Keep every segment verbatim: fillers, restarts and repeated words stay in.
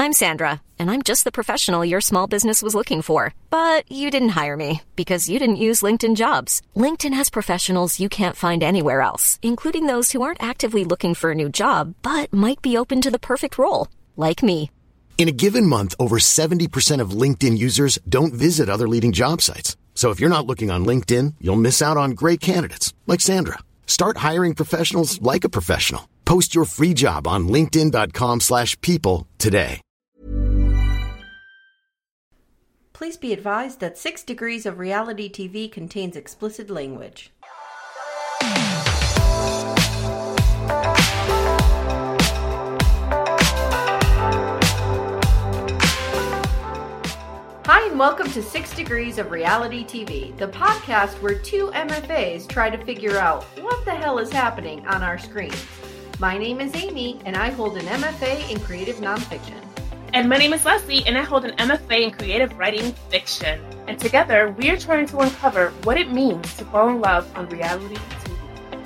I'm Sandra, and I'm just the professional your small business was looking for. But you didn't hire me because you didn't use LinkedIn Jobs. LinkedIn has professionals you can't find anywhere else, including those who aren't actively looking for a new job, but might be open to the perfect role, like me. In a given month, over seventy percent of LinkedIn users don't visit other leading job sites. So if you're not looking on LinkedIn, you'll miss out on great candidates like Sandra. Start hiring professionals like a professional. Post your free job on linkedin.com slash people today. Please be advised that Six Degrees of Reality T V contains explicit language. Hi, and welcome to Six Degrees of Reality T V, the podcast where two M F As try to figure out what the hell is happening on our screens. My name is Amy, and I hold an M F A in creative nonfiction. And my name is Leslie, and I hold an M F A in creative writing fiction. And together, we are trying to uncover what it means to fall in love on reality T V.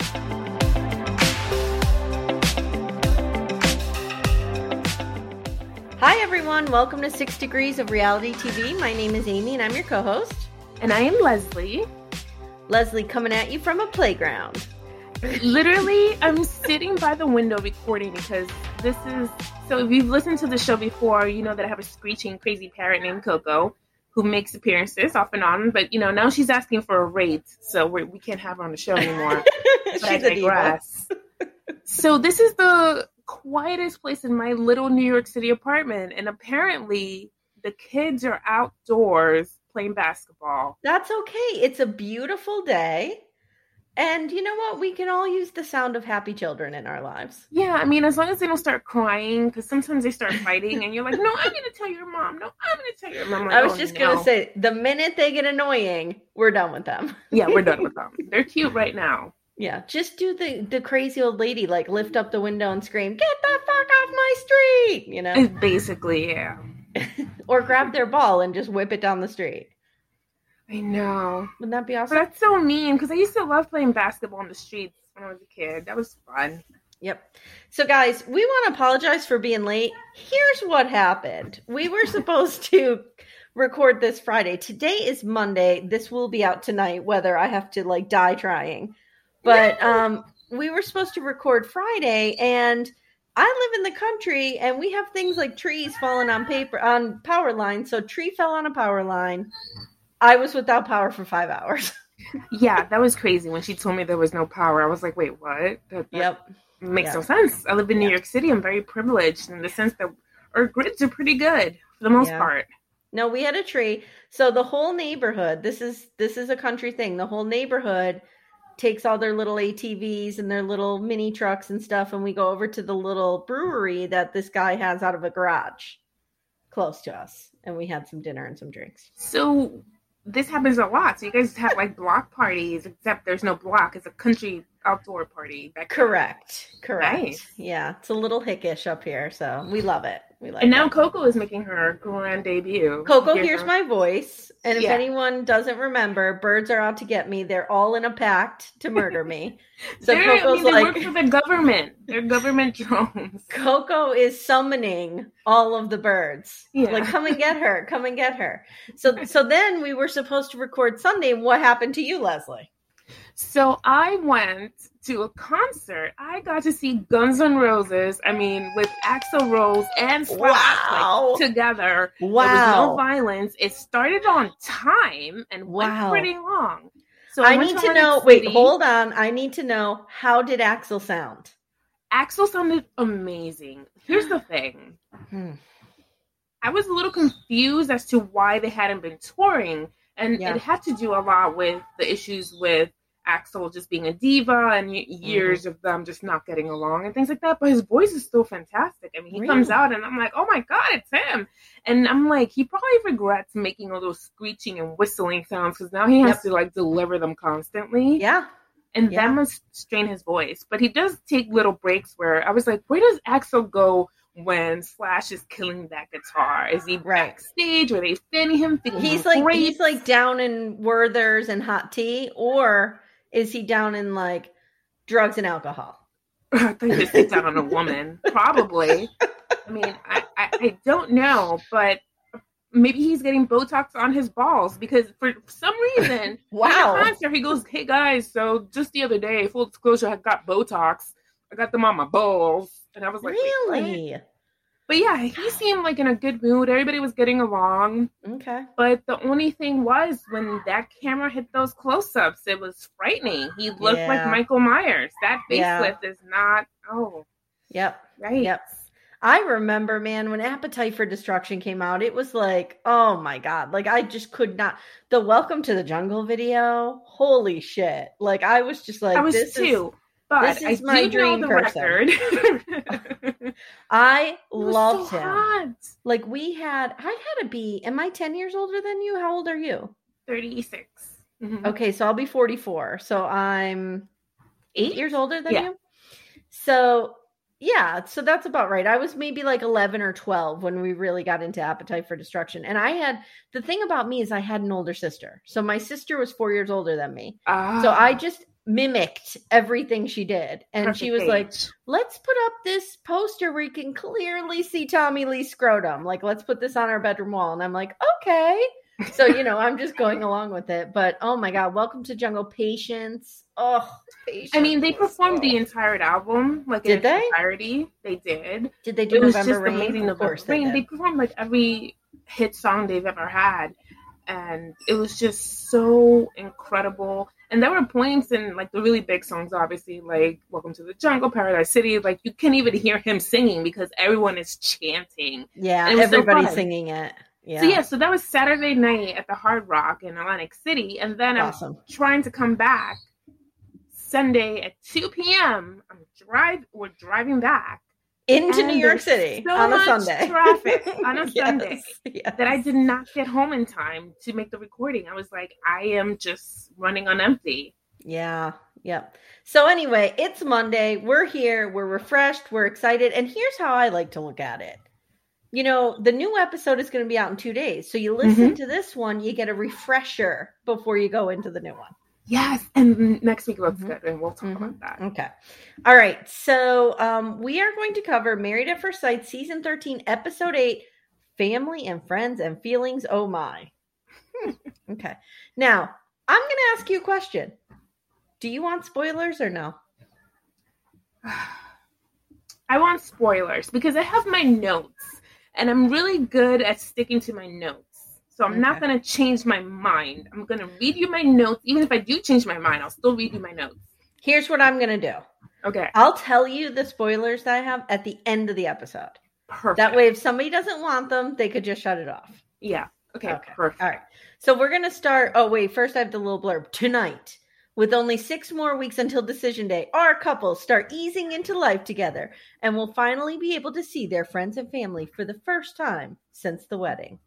Hi, everyone. Welcome to Six Degrees of Reality T V. My name is Amy, and I'm your co-host. And I am Leslie. Leslie coming at you from a playground. Literally, I'm sitting by the window recording because this is... So if you've listened to the show before, you know that I have a screeching, crazy parrot named Coco who makes appearances off and on. But, you know, now she's asking for a rate, so we're, we can't have her on the show anymore. But I digress. So this is the quietest place in my little New York City apartment. And apparently the kids are outdoors playing basketball. That's okay. It's a beautiful day. And you know what? We can all use the sound of happy children in our lives. Yeah, I mean, as long as they don't start crying, because sometimes they start fighting, and you're like, no, I'm going to tell your mom. No, I'm going to tell your mom. Like, I was oh, just no. going to say, the minute they get annoying, we're done with them. Yeah, we're done with them. They're cute right now. Yeah, just do the, the crazy old lady, like lift up the window and scream, get the fuck off my street, you know? Basically, yeah. Or grab their ball and just whip it down the street. I know. Wouldn't that be awesome? But that's so mean, because I used to love playing basketball on the streets when I was a kid. That was fun. Yep. So, guys, we want to apologize for being late. Here's what happened. We were supposed to record this Friday. Today is Monday. This will be out tonight, whether I have to, like, die trying. But um, we were supposed to record Friday, and I live in the country, and we have things like trees falling on paper on power lines. So, tree fell on a power line. I was without power for five hours. Yeah, that was crazy. When she told me there was no power, I was like, wait, what? That, that Yep. makes Yep. no sense. I live in New Yeah. York City. I'm very privileged in the sense that our grids are pretty good for the most Yeah. part. No, we had a tree. So the whole neighborhood, this is this is a country thing. The whole neighborhood takes all their little A T Vs and their little mini trucks and stuff, and we go over to the little brewery that this guy has out of a garage close to us. And we had some dinner and some drinks. So this happens a lot. So you guys have like block parties, except there's no block. It's a country outdoor party. Back Correct. Correct. Nice. Yeah. It's a little hickish up here. So we love it. We like And now it. Coco is making her grand debut. Coco Here's hears her- my voice. And if Yeah. anyone doesn't remember, birds are out to get me. They're all in a pact to murder me. So They're- I Coco's mean, they like, work for the government. They're government drones. Coco is summoning all of the birds. Yeah. Like, come and get her. Come and get her. So, so then we were supposed to record Sunday. What happened to you, Leslie? So I went to a concert. I got to see Guns N' Roses. I mean, with Axl Rose and Slash Wow. like, together. There was Wow. no violence. It started on time and Wow. went pretty long. So I went need to to Atlantic know. Wait, City. hold on. I need to know, how did Axel sound? Axl sounded amazing. Here's the thing. Hmm. I was a little confused as to why they hadn't been touring. And Yeah. it had to do a lot with the issues with Axl just being a diva and y- years Mm-hmm. of them just not getting along and things like that. But his voice is still fantastic. I mean, he Really? comes out and I'm like, oh my God, it's him. And I'm like, he probably regrets making all those screeching and whistling sounds because now he has Yep. to like deliver them constantly. Yeah. And Yeah. that must strain his voice. But he does take little breaks where I was like, where does Axl go when Slash is killing that guitar? Is he Right. backstage? Are they fanning him? feeding He's him like grapes? he's like down in Werther's and hot tea, or is he down in like drugs and alcohol? I thought he was sit down on a woman. Probably. I mean, I, I, I don't know, but maybe he's getting Botox on his balls because for some reason, wow. in the concert, he goes, "Hey guys, so just the other day, full disclosure, I got Botox. I got them on my balls," and I was like, "Really?" What? But yeah, he seemed like in a good mood. Everybody was getting along. Okay. But the only thing was when that camera hit those close-ups, it was frightening. He looked yeah. like Michael Myers. That facelift yeah. is not. Oh. Yep. Right. Yep. I remember, man, when Appetite for Destruction came out, it was like, oh my God. Like, I just could not. The Welcome to the Jungle video, holy shit. Like, I was just like, I was this too. Is, but this is I my do dream know the person. record. I loved so him. Hot. Like, we had, I had to be, am I ten years older than you? How old are you? thirty-six. Mm-hmm. Okay, so I'll be forty-four. So I'm eight years older than yeah. you. So yeah, so that's about right. I was maybe like eleven or twelve when we really got into Appetite for Destruction. And I had, the thing about me is I had an older sister. So my sister was four years older than me. Ah. So I just mimicked everything she did. And Perfect she was age. like, let's put up this poster where you can clearly see Tommy Lee's scrotum. Like, let's put this on our bedroom wall. And I'm like, okay. So, you know, I'm just going along with it. But, oh my God, Welcome to Jungle, Patience. Oh, Patience. I mean, they performed the entire album. Like, did in they? entirety. They did. Did they do it November was just Rain? Amazing of course November Rain. They, they performed, like, every hit song they've ever had. And it was just so incredible. And there were points in, like, the really big songs, obviously, like Welcome to the Jungle, Paradise City. Like, you can't even hear him singing because everyone is chanting. Yeah, everybody's so singing it. Yeah. So, yeah, so that was Saturday night at the Hard Rock in Atlantic City. And then awesome. I'm trying to come back Sunday at two p.m. I'm drive. We're driving back. Into New York City so on a much Sunday. Traffic on a yes, Sunday yes. that I did not get home in time to make the recording. I was like, I am just running on empty. Yeah. Yep. So anyway, it's Monday. We're here. We're refreshed. We're excited. And here's how I like to look at it. You know, the new episode is going to be out in two days. So you listen mm-hmm. to this one, you get a refresher before you go into the new one. Yes, and next week looks mm-hmm. good, and we'll talk mm-hmm. about that. Okay. All right. So um, we are going to cover Married at First Sight, Season thirteen, Episode eight, Family and Friends and Feelings. Oh, my. Okay. Now, I'm going to ask you a question. Do you want spoilers or no? I want spoilers because I have my notes, and I'm really good at sticking to my notes. So I'm okay. not going to change my mind. I'm going to read you my notes. Even if I do change my mind, I'll still read you my notes. Here's what I'm going to do. Okay. I'll tell you the spoilers that I have at the end of the episode. Perfect. That way, if somebody doesn't want them, they could just shut it off. Yeah. Okay. okay. Perfect. All right. So we're going to start. Oh, wait. First, I have the little blurb. Tonight, with only six more weeks until Decision Day, our couples start easing into life together and will finally be able to see their friends and family for the first time since the wedding.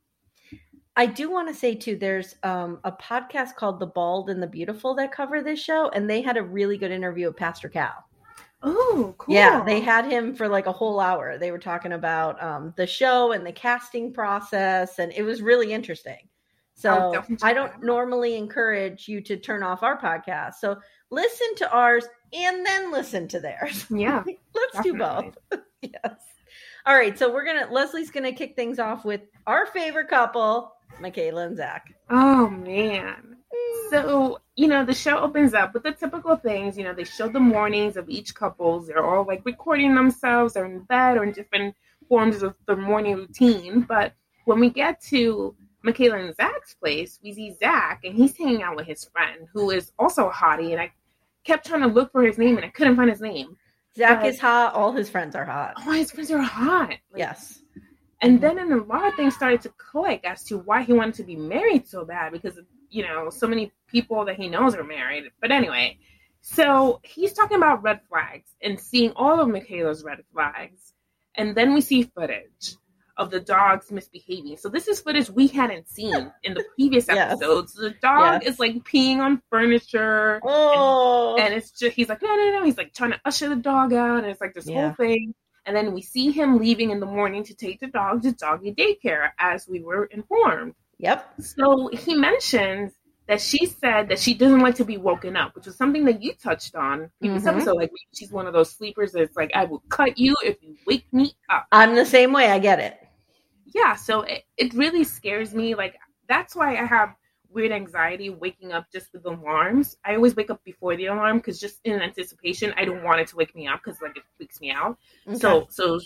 I do want to say, too, there's um, a podcast called The Bald and the Beautiful that cover this show, and they had a really good interview with Pastor Cal. Oh, cool. Yeah, they had him for like a whole hour. They were talking about um, the show and the casting process, and it was really interesting. So I don't normally encourage you to turn off our podcast. So listen to ours and then listen to theirs. Yeah. Let's definitely. do both. Yes. All right, so we're going to, Leslie's going to kick things off with our favorite couple, Michaela and Zach. Oh, man. So, you know, the show opens up with the typical things. You know, they show the mornings of each couple. They're all, like, recording themselves. They're in bed or in different forms of the morning routine. But when we get to Michaela and Zach's place, we see Zach, and he's hanging out with his friend, who is also a hottie. And I kept trying to look for his name, and I couldn't find his name. Zach but, is hot. All his friends are hot. All his friends are hot. Like, yes. And then and a lot of things started to click as to why he wanted to be married so bad because, you know, so many people that he knows are married. But anyway, so he's talking about red flags and seeing all of Michaela's red flags. And then we see footage of the dogs misbehaving. So this is footage we hadn't seen in the previous yes. episodes. The dog yes. is like peeing on furniture. Oh. And, and it's just, he's like, no, no, no. He's like trying to usher the dog out. And it's like this yeah. whole thing. And then we see him leaving in the morning to take the dog to doggy daycare, as we were informed. Yep. So he mentions that she said that she doesn't like to be woken up, which was something that you touched on previous Mm-hmm. episode. Like, she's one of those sleepers that's like, I will cut you if you wake me up. I'm the same way. I get it. Yeah, so it, it really scares me. Like, that's why I have weird anxiety waking up just with alarms. I always wake up before the alarm because just in anticipation, I don't want it to wake me up because, like, it freaks me out. Okay. So, so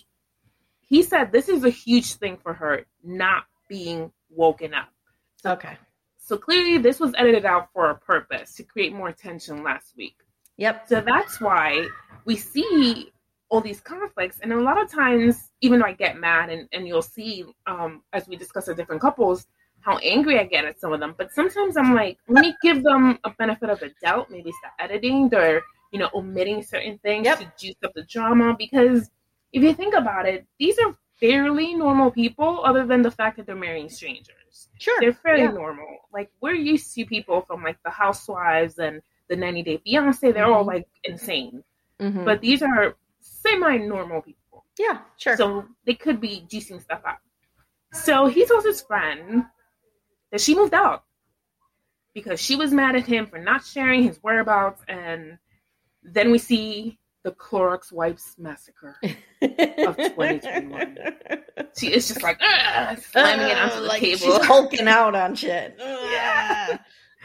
he said this is a huge thing for her, not being woken up. So, Okay. So clearly this was edited out for a purpose, to create more tension last week. Yep. So that's why we see all these conflicts. And a lot of times, even though I get mad, and, and you'll see um, as we discuss the different couples, how angry I get at some of them. But sometimes I'm like, let me give them a benefit of the doubt. Maybe it's the editing. They're, you know, omitting certain things Yep. to juice up the drama. Because if you think about it, these are fairly normal people, other than the fact that they're marrying strangers. Sure. They're fairly Yeah. normal. Like, we're used to people from, like, the Housewives and the ninety Day Fiancé. They're Mhm. all, like, insane. Mhm. But these are semi-normal people. Yeah, sure. So they could be juicing stuff up. So he tells his friend that she moved out because she was mad at him for not sharing his whereabouts. And then we see the Clorox Wipes Massacre of twenty twenty-one. She is just like, "Ugh," slamming it onto the like table. She's hulking out on shit. Yeah.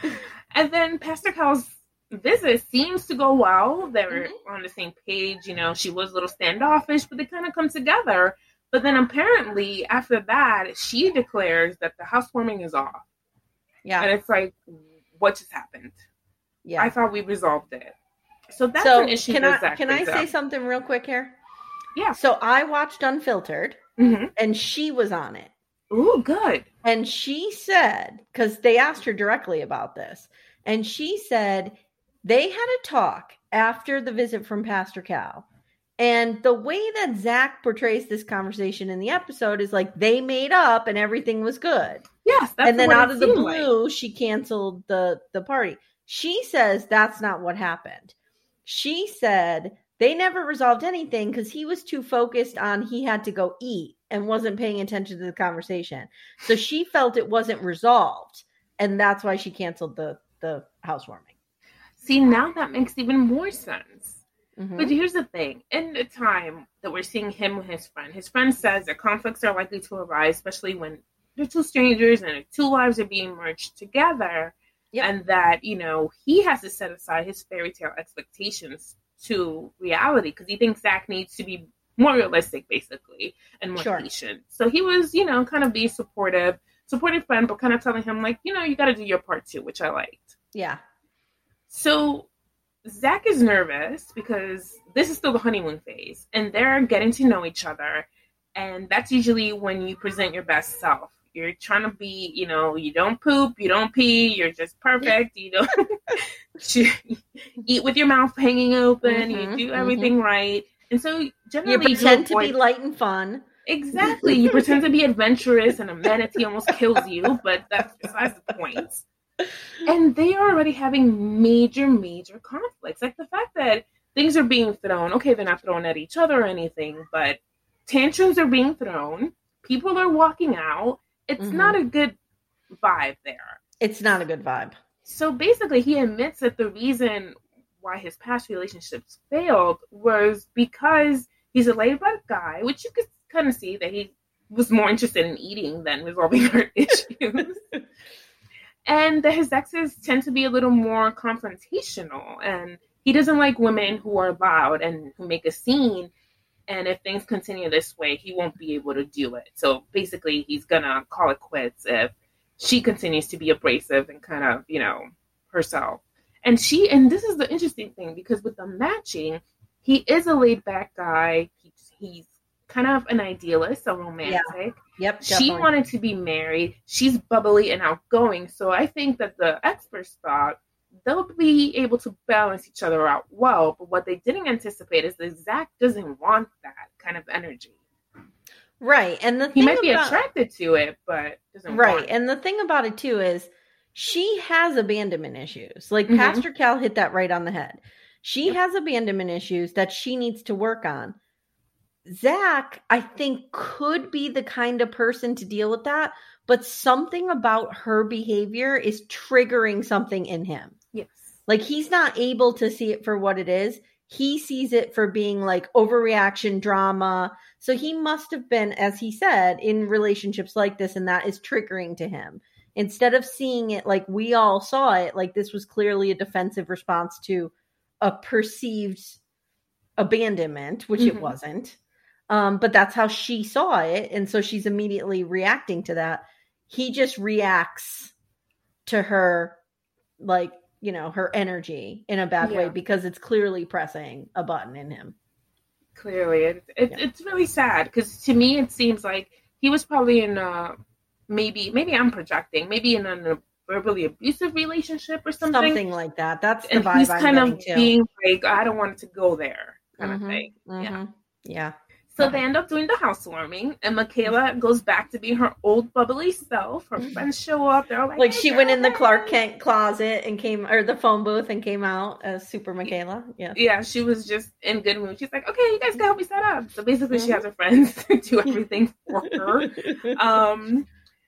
And then Pastor Cal's visit seems to go well. They're Mm-hmm. on the same page. You know, she was a little standoffish, but they kind of come together. But then apparently after that, she declares that the housewarming is off. Yeah. And it's like, what just happened? Yeah. I thought we resolved it. So that's so an issue can that I Zach can I brings say up. something real quick here? Yeah. So I watched Unfiltered, Mm-hmm. and she was on it. Ooh, good. And she said, because they asked her directly about this, and she said they had a talk after the visit from Pastor Cal. And the way that Zach portrays this conversation in the episode is like they made up and everything was good. Yes, that's And then what out it of the seemed blue, like. she canceled the, the party. She says that's not what happened. She said they never resolved anything because he was too focused on he had to go eat and wasn't paying attention to the conversation. So she felt it wasn't resolved. And that's why she canceled the, the housewarming. See, now that makes even more sense. Mhm. But here's the thing. In the time that we're seeing him with his friend, his friend says that conflicts are likely to arise, especially when they're two strangers and two lives are being merged together. Yep. And that, you know, he has to set aside his fairy tale expectations to reality because he thinks Zach needs to be more realistic, basically, and more Sure. patient. So he was, you know, kind of being supportive, supportive friend, but kind of telling him, like, you know, you got to do your part too, which I liked. Yeah. So Zach is nervous because this is still the honeymoon phase and they're getting to know each other. And that's usually when you present your best self. You're trying to be, you know, you don't poop, you don't pee, you're just perfect. You don't you eat with your mouth hanging open, Mhm, you do everything right. And so generally You pretend to avoid- be light and fun. Exactly. You pretend to be adventurous and a manatee almost kills you, but that's besides the point. And they are already having major, major conflicts. Like the fact that things are being thrown. Okay, they're not thrown at each other or anything, but tantrums are being thrown. People are walking out. It's Mhm. not a good vibe there. It's not a good vibe. So basically, he admits that the reason why his past relationships failed was because he's a laid-back guy, which you could kind of see that he was more interested in eating than resolving her issues. And that his exes tend to be a little more confrontational. And he doesn't like women who are loud and who make a scene. And if things continue this way, he won't be able to do it. So basically, he's going to call it quits if she continues to be abrasive and kind of, you know, herself. And she, and this is the interesting thing, because with the matching, he is a laid back guy. He, he's kind of an idealist, a romantic. Yep. She Definitely. wanted to be married. She's bubbly and outgoing. So I think that the experts thought they'll be able to balance each other out well. But what they didn't anticipate is that Zach doesn't want that kind of energy. Right. And the He thing might be about, attracted to it, but doesn't right. want it. And the thing about it too is she has abandonment issues. Like Mhm. Pastor Cal hit that right on the head. She has abandonment issues that she needs to work on. Zach, I think, could be the kind of person to deal with that, but something about her behavior is triggering something in him. Yes. Like, he's not able to see it for what it is. He sees it for being like overreaction drama. So he must have been, as he said, in relationships like this, and that is triggering to him. Instead of seeing it like we all saw it, like this was clearly a defensive response to a perceived abandonment, which mm-hmm. it wasn't. Um, but that's how she saw it. And so she's immediately reacting to that. He just reacts to her, like, you know, her energy in a bad yeah. way because it's clearly pressing a button in him. Clearly. It, it, yeah. It's really sad because to me, it seems like he was probably in a, maybe, maybe I'm projecting, maybe in a verbally abusive relationship or something. Something like that. That's the and vibe he's I'm kind of too. being like, I don't want it to go there kind mm-hmm, of thing. Mm-hmm. Yeah. Yeah. So they end up doing the housewarming, and Michaela goes back to being her old bubbly self. Her friends show up. They're all like, like hey, she girl, went in the hey. Clark Kent closet and came, or the phone booth and came out as Super Michaela. Yeah. Yeah, she was just in good mood. She's like, okay, you guys can help me set up. So basically mm-hmm. she has her friends do everything for her. Um,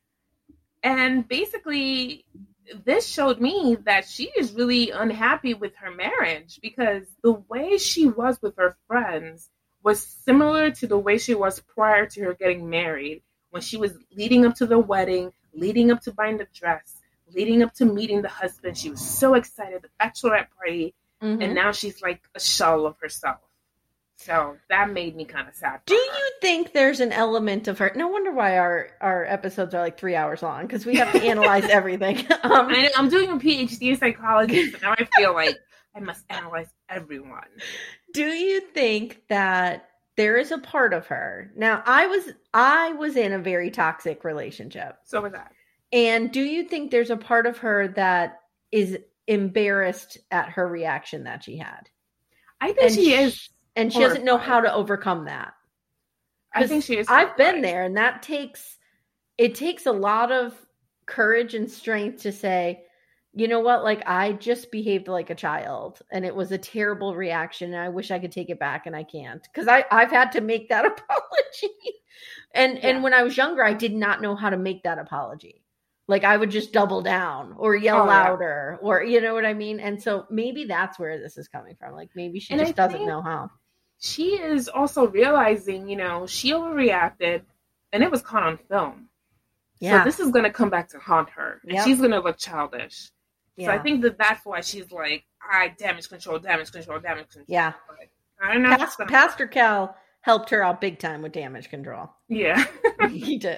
and basically this showed me that she is really unhappy with her marriage because the way she was with her friends was similar to the way she was prior to her getting married, when she was leading up to the wedding, leading up to buying the dress, leading up to meeting the husband. She was so excited, the bachelorette party, mm-hmm. and now she's like a shell of herself. So that made me kind of sad. Do you think there's an element of her? No wonder why our, our episodes are like three hours long, because we have to analyze everything. Um, I know, I'm doing a P H D in psychology, so now I feel like I must analyze everyone. Do you think that there is a part of her? Now, I was I was in a very toxic relationship. So was I. And do you think there's a part of her that is embarrassed at her reaction that she had? I think and she, she is. And she horrified. Doesn't know how to overcome that. I think she is. I've been there, and that takes, it takes a lot of courage and strength to say, you know what, like, I just behaved like a child and it was a terrible reaction and I wish I could take it back and I can't. Because I I've had to make that apology. and yeah. and when I was younger, I did not know how to make that apology. Like, I would just double down or yell oh, louder yeah. or, you know what I mean? And so maybe that's where this is coming from. Like, maybe she and just I doesn't know how. She is also realizing, you know, she overreacted and it was caught on film. Yeah. So this is going to come back to haunt her. And yep. she's going to look childish. Yeah. So I think that that's why she's like, I damage control, damage control, damage control. Yeah. But I don't know. Pas- Pastor Cal helped her out big time with damage control. Yeah. He did.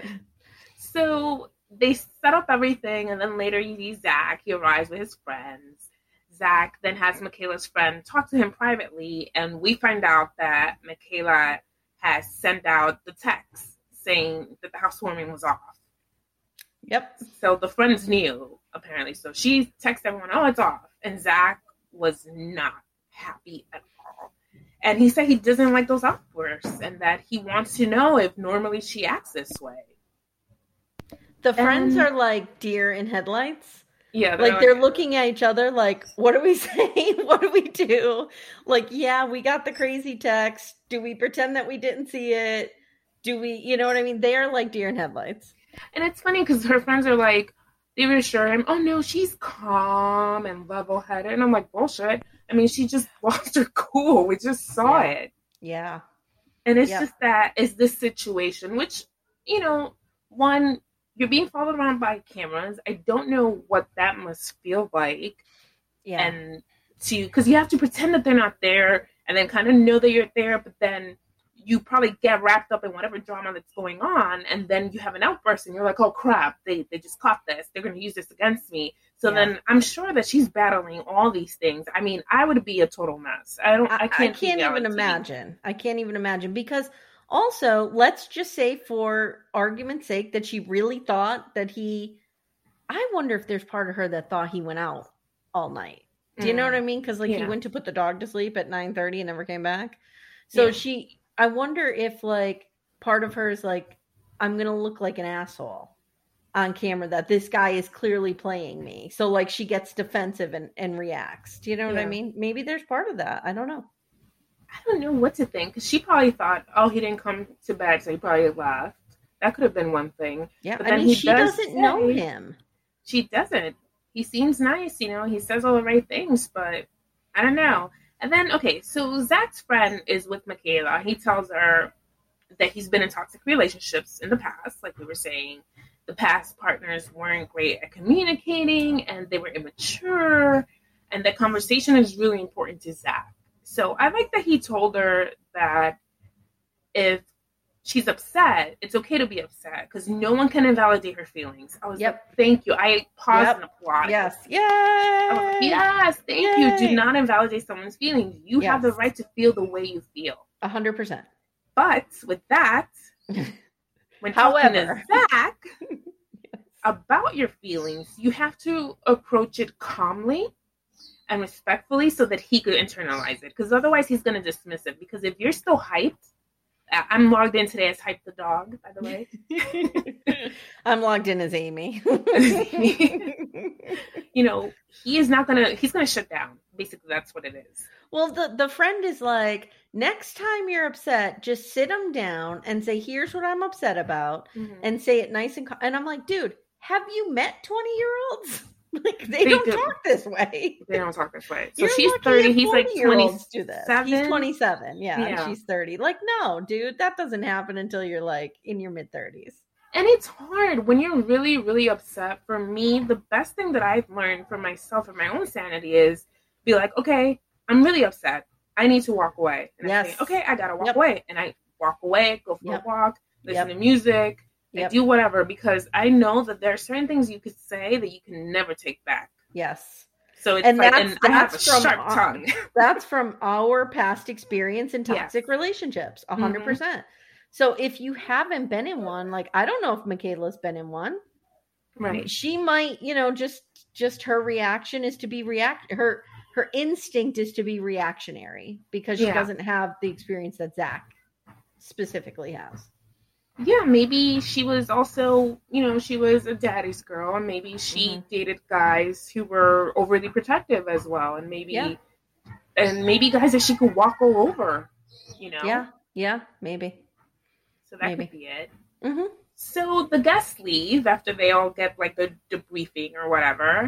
So they set up everything, and then later you see Zach. He arrives with his friends. Zach then has Michaela's friend talk to him privately, and we find out that Michaela has sent out the text saying that the housewarming was off. Yep. So the friends knew, apparently. So she texted everyone, oh, it's off. And Zach was not happy at all. And he said he doesn't like those outbursts and that he wants to know if normally she acts this way. The friends and, are like deer in headlights. Yeah. They're like, they're looking at each other like, what do we say? What do we do? Like, yeah, we got the crazy text. Do we pretend that we didn't see it? Do we, you know what I mean? They are like deer in headlights. And it's funny because her friends are like, they reassure him, oh no, she's calm and level-headed. And I'm like, bullshit. I mean, she just lost her cool. We just saw yeah. it. Yeah. And it's yeah. just that, it's this situation, which, you know, one, you're being followed around by cameras. I don't know what that must feel like. Yeah. And to, because you have to pretend that they're not there and then kind of know that you're there, but then you probably get wrapped up in whatever drama that's going on, and then you have an outburst, and you're like, oh, crap, they, they just caught this. They're going to use this against me. So yeah. then I'm sure that she's battling all these things. I mean, I would be a total mess. I don't. I, I can't, I can't even imagine. I can't even imagine. Because also, let's just say for argument's sake that she really thought that he, I wonder if there's part of her that thought he went out all night. Do you mm. know what I mean? Because like yeah. he went to put the dog to sleep at nine thirty and never came back. So yeah. she... I wonder if, like, part of her is like, I'm going to look like an asshole on camera, that this guy is clearly playing me. So, like, she gets defensive and, and reacts. Do you know what yeah. I mean? Maybe there's part of that. I don't know. I don't know what to think, because she probably thought, oh, he didn't come to bed, so he probably left. That could have been one thing. Yeah, but I then mean, he she does doesn't say, know him. She doesn't. He seems nice, you know, he says all the right things, but I don't know. And then, okay, so Zach's friend is with Michaela. He tells her that he's been in toxic relationships in the past, like we were saying. The past partners weren't great at communicating, and they were immature, and that conversation is really important to Zach. So I like that he told her that if she's upset, it's okay to be upset, because no one can invalidate her feelings. I was Yep. like, thank you. I paused Yep. and applauded. Yes. Yay! I was like, yes, thank Yay! you. Do not invalidate someone's feelings. You Yes. have the right to feel the way you feel. A hundred percent. But with that, when talking However. to Zach about your feelings, you have to approach it calmly and respectfully so that he could internalize it. Because otherwise he's going to dismiss it. Because if you're still hyped, I- I'm logged in today as Hype the Dog, by the way. I'm logged in as Amy. You know, he is not going to, he's going to shut down. Basically, that's what it is. Well, the, the friend is like, next time you're upset, just sit them down and say, here's what I'm upset about. Mm-hmm. And say it nice and calm. And I'm like, dude, have you met twenty-year-olds? Like, they, They don't do. talk this way. They don't talk this way. So You're she's lucky thirty, if he's like forty-year-olds do this. twenty-seven. He's twenty-seven, yeah, Yeah. and she's thirty. Like, no, dude, that doesn't happen until you're like in your mid-thirties. And it's hard when you're really, really upset. For me, the best thing that I've learned for myself and my own sanity is be like, okay, I'm really upset. I need to walk away. And I Yes. say, okay, I gotta walk Yep. away. And I walk away, go for Yep. a walk, listen Yep. to music, Yep. and do whatever, because I know that there are certain things you could say that you can never take back. Yes. So it's And like, that's- and I have a that's from sharp our- tongue. That's from our past experience in Yes. toxic relationships, a hundred Mhm. percent. So if you haven't been in one, like, I don't know if Michaela's been in one. Right. She might, you know, just just her reaction is to be react her her instinct is to be reactionary because she Yeah. doesn't have the experience that Zach specifically has. Yeah, maybe she was also, you know, she was a daddy's girl, and maybe she Mhm. dated guys who were overly protective as well, and maybe, Yeah. and maybe guys that she could walk all over, you know. Yeah, yeah, maybe. So that maybe. could be it. Mm-hmm. So the guests leave after they all get like the debriefing or whatever,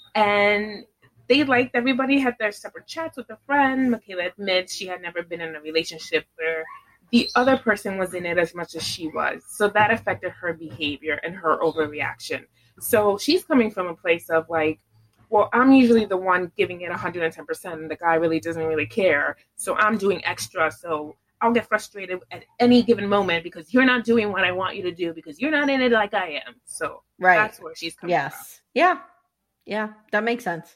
and they liked everybody had their separate chats with a friend. Michaela admits she had never been in a relationship where the other person was in it as much as she was. So that affected her behavior and her overreaction. So she's coming from a place of like, well, I'm usually the one giving it one hundred ten percent and the guy really doesn't really care. So I'm doing extra. So I'll get frustrated at any given moment because you're not doing what I want you to do because you're not in it like I am. So Right. that's where she's coming from. Yes. Yeah. Yeah. That makes sense.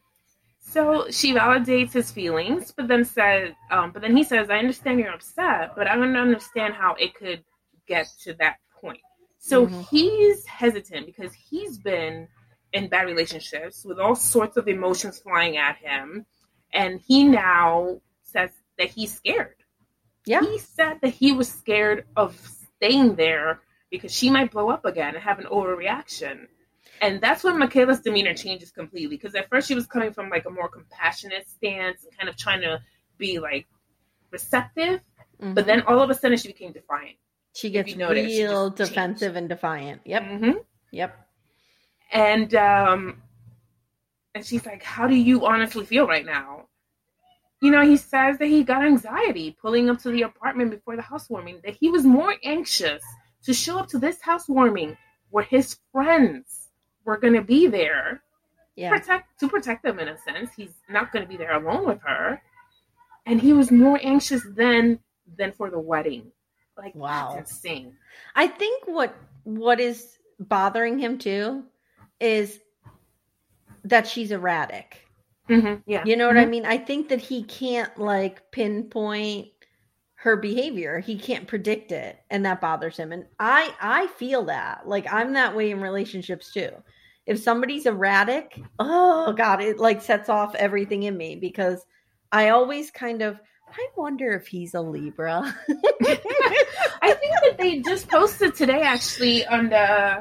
So she validates his feelings, but then says, um, but then he says, I understand you're upset, but I don't understand how it could get to that point. So Mhm. he's hesitant because he's been in bad relationships with all sorts of emotions flying at him. And he now says that he's scared. Yeah. He said that he was scared of staying there because she might blow up again and have an overreaction. And that's when Michaela's demeanor changes completely. Because at first she was coming from like a more compassionate stance and kind of trying to be like receptive. Mhm. But then all of a sudden she became defiant. She gets you notice, she real just defensive and defiant. Yep. Mm-hmm. Yep. And um, and she's like, how do you honestly feel right now? You know, he says that he got anxiety pulling up to the apartment before the housewarming, that he was more anxious to show up to this housewarming where his friends were going to be there. Yeah. Protect to protect them in a sense. He's not going to be there alone with her. And he was more anxious then than for the wedding. Like, Wow. that's insane. I think what what is bothering him too is that she's erratic. Mm-hmm. Yeah. You know what I mean? I think that he can't like pinpoint her behavior. He can't predict it, and that bothers him. And I I feel that. Like, I'm that way in relationships too. If somebody's erratic, oh god, it like sets off everything in me because I always kind of I wonder if he's a Libra. I think that they just posted today actually on the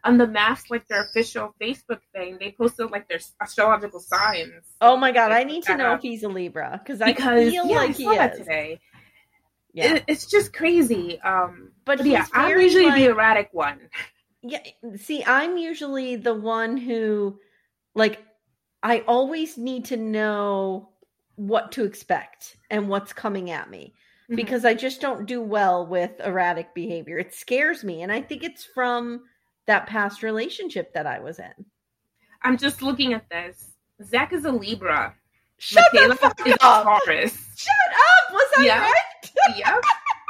on the Mask, like their official Facebook thing, they posted like their astrological signs. Oh my God, I need to know up. if he's a Libra because I because, feel yeah, like I he saw that is. today. Yeah, It, it's just crazy. Um, but, but he's yeah, I'm very, usually like- the erratic one. Yeah, see, I'm usually the one who, like, I always need to know what to expect and what's coming at me Mhm. because I just don't do well with erratic behavior. It scares me, and I think it's from that past relationship that I was in. I'm just looking at this. Zach is a Libra. Shut Michaela the fuck is up! a Taurus. Shut up! Was I Yeah. right? Yep.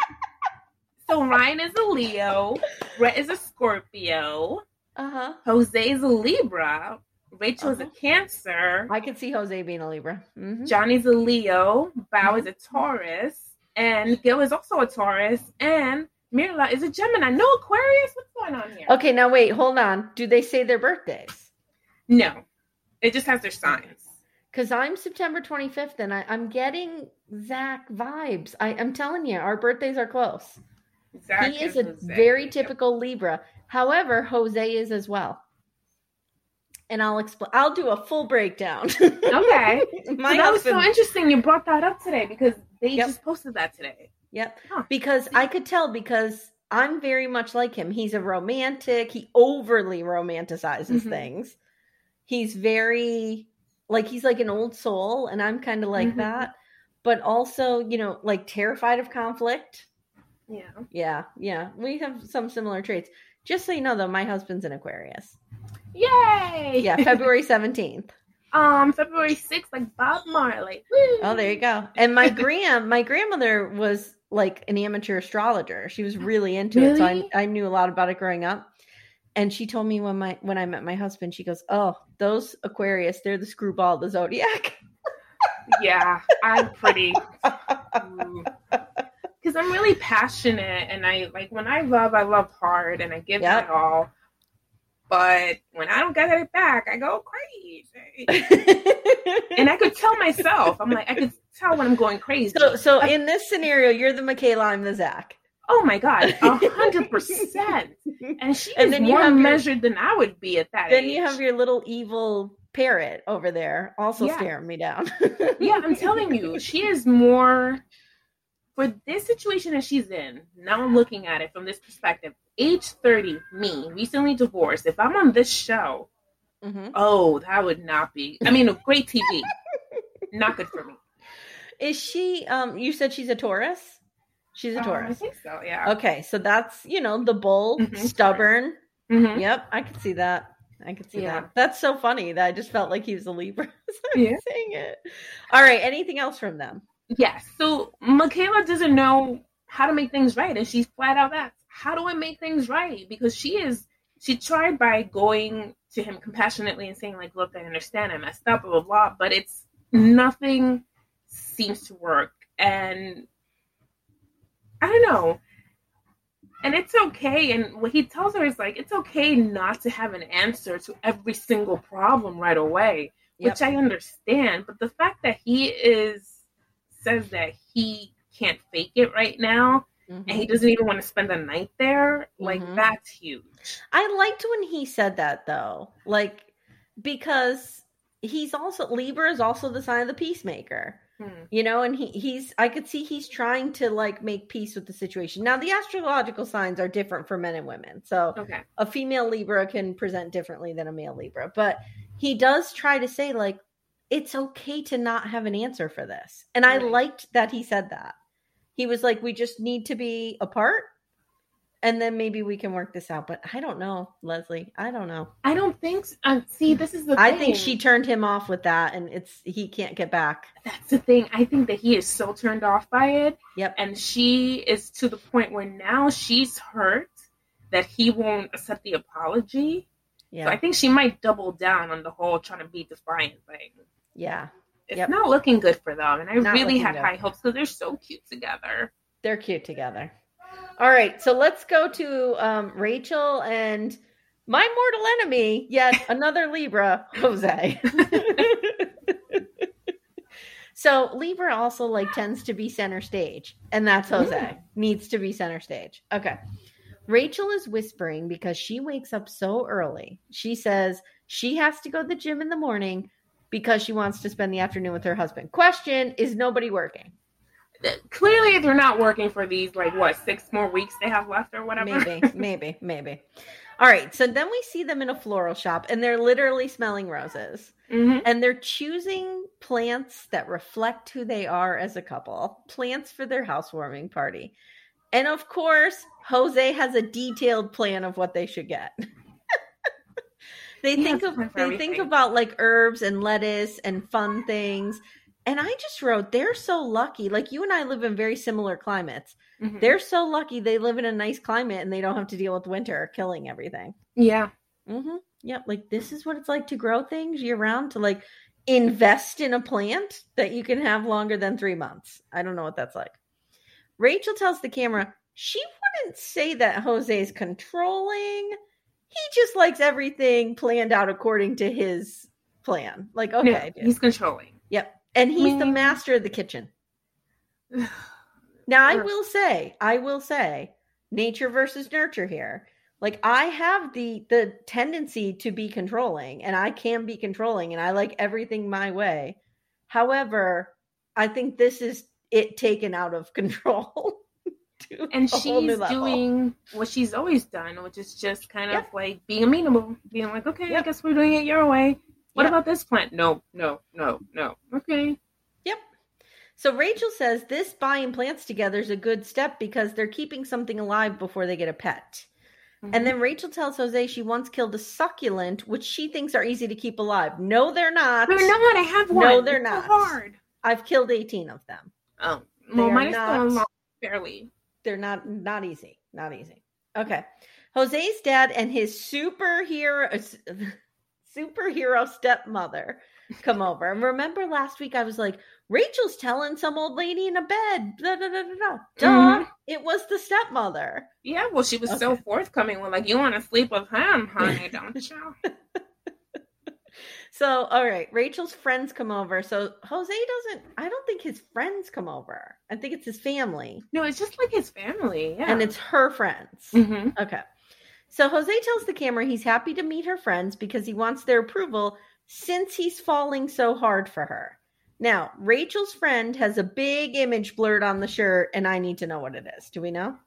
So Ryan is a Leo. Brett is a Scorpio. Uh-huh. Jose is a Libra. Rachel is Uh-huh. a Cancer. I could see Jose being a Libra. Mhm. Johnny's a Leo. Bao Mhm. is a Taurus. And Gil is also a Taurus. And Mirla is a Gemini. No Aquarius? What's going on here? Okay, now wait, hold on. Do they say their birthdays? No. It just has their signs. Because I'm September twenty-fifth, and I, I'm getting Zach vibes. I, I'm telling you, our birthdays are close. Zach He is a Jose. very Yep. typical Libra. However, Jose is as well. And I'll explain. I'll do a full breakdown. Okay. My So that was so husband. interesting you brought that up today because they Yep. just posted that today. Yep. Huh. Because I could tell because I'm very much like him. He's a romantic. He overly romanticizes Mhm. things. He's very like he's like an old soul, and I'm kind of like Mhm. that. But also, you know, like terrified of conflict. Yeah. Yeah, yeah. We have some similar traits. Just so you know, though, my husband's an Aquarius. Yay! Yeah, February seventeenth. um, February sixth, like Bob Marley. Woo! Oh, there you go. And my grand, my grandmother was like an amateur astrologer. She was really into it, so I, Really? I knew a lot about it growing up. And she told me when my when I met my husband, she goes, "Oh, those Aquarius, they're the screwball of the zodiac." Yeah, I'm pretty. Because I'm really passionate, and I like when I love, I love hard, and I give Yep. it all. But when I don't get it back, I go crazy. And I could tell myself, I'm like, I could tell when I'm going crazy. so, so in this scenario, you're the Michaela, I'm the Zach. Oh my God, a hundred percent. And she And is then you more have your- measured than I would be at that Then age. you have your little evil parrot over there, also Yeah. staring me down. Yeah, I'm telling you, she is more for this situation that she's in. Now I'm looking at it from this perspective. Age thirty, me, recently divorced. If I'm on this show, Mhm. oh, that would not be. I mean, a great T V, not good for me. Is she? Um, you said she's a Taurus. She's a Um, I Taurus. think so. Yeah. Okay, so that's you know the bull, Mhm. stubborn. Mhm. Yep, I can see that. I can see Yeah. that. That's so funny that I just felt like he was a Libra as I was Yeah. saying it. All right, anything else from them? Yes. So Michaela doesn't know how to make things right, and she's flat out asked, "How do I make things right?" Because she is. She tried by going to him compassionately and saying, like, "Look, I understand. I messed up, blah blah blah," but it's nothing seems to work, and I don't know. And it's okay. And what he tells her is like, it's okay not to have an answer to every single problem right away, Yep. which I understand. But the fact that he is says that he can't fake it right now, Mhm. and he doesn't even want to spend the night there, like Mhm. that's huge. I liked when he said that though, like because he's also Libra is also the sign of the peacemaker. Hmm. You know, and he he's I could see he's trying to like make peace with the situation. Now the astrological signs are different for men and women. So Okay. a female Libra can present differently than a male Libra, but he does try to say like it's okay to not have an answer for this. And I Right. liked that he said that. He was like, we just need to be apart and then maybe we can work this out. But I don't know, Leslie. I don't know. I don't think so. Uh, see, this is the I thing. think she turned him off with that and it's he can't get back. That's the thing. I think that he is so turned off by it. Yep. And she is to the point where now she's hurt that he won't accept the apology. Yeah. So I think she might double down on the whole trying to be defiant thing. yeah. It's Yep. not looking good for them. And I Not really looking had good. high hopes because they're so cute together. They're cute together. All right, so let's go to um, Rachel and my mortal enemy, yet another Libra, Jose. So Libra also like tends to be center stage, and that's Jose. Needs to be center stage. Okay. Rachel is whispering because she wakes up so early. She says she has to go to the gym in the morning because she wants to spend the afternoon with her husband. Question, is nobody working? Clearly, they're not working for these, like, what, six more weeks they have left or whatever? Maybe, maybe, maybe. All right, so then we see them in a floral shop, and they're literally smelling roses. Mm-hmm. And they're choosing plants that reflect who they are as a couple. Plants for their housewarming party. And of course, Jose has a detailed plan of what they should get. they He think has of a plan for they everything. think about like herbs and lettuce and fun things. And I just wrote, they're so lucky. Like you and I live in very similar climates. Mm-hmm. They're so lucky they live in a nice climate and they don't have to deal with winter killing everything. Yeah. Mm-hmm. Yep. Like this is what it's like to grow things year round, to like invest in a plant that you can have longer than three months. I don't know what that's like. Rachel tells the camera she wouldn't say that Jose is controlling. He just likes everything planned out according to his plan. Like, okay, No, dude. he's controlling. Yep. And he's I the mean- master of the kitchen. Now, I will say, I will say, nature versus nurture here. Like, I have the the tendency to be controlling, and I can be controlling, and I like everything my way. However, I think this is it taken out of control. to And a whole new she's level. doing what she's always done, which is just kind of Yep. like being amenable, being like, okay, I Yep. guess we're doing it your way. What Yep. about this plant? No, no, no, no. Okay. Yep. So Rachel says this buying plants together is a good step because they're keeping something alive before they get a pet. Mm-hmm. And then Rachel tells Jose she once killed a succulent, which she thinks are easy to keep alive. No, they're not. They're not. I have one. No, they're It's so not. hard. I've killed eighteen of them. Oh, They well, are mine is not- still unlocked fairly. They're not not easy. Not easy. Okay. Jose's dad and his superhero superhero stepmother come over. And remember last week I was like, Rachel's telling some old lady in a bed. Da, da, da, da, da. Duh. Mhm. It was the stepmother. Yeah, well, she was so Okay. forthcoming with like, you want to sleep with him, honey, don't you? So, all right, Rachel's friends come over. So Jose doesn't, I don't think his friends come over. I think it's his family. No, it's just like his family. Yeah. And it's her friends. hmm Okay. So Jose tells the camera he's happy to meet her friends because he wants their approval since he's falling so hard for her. Now, Rachel's friend has a big image blurred on the shirt, and I need to know what it is. Do we know?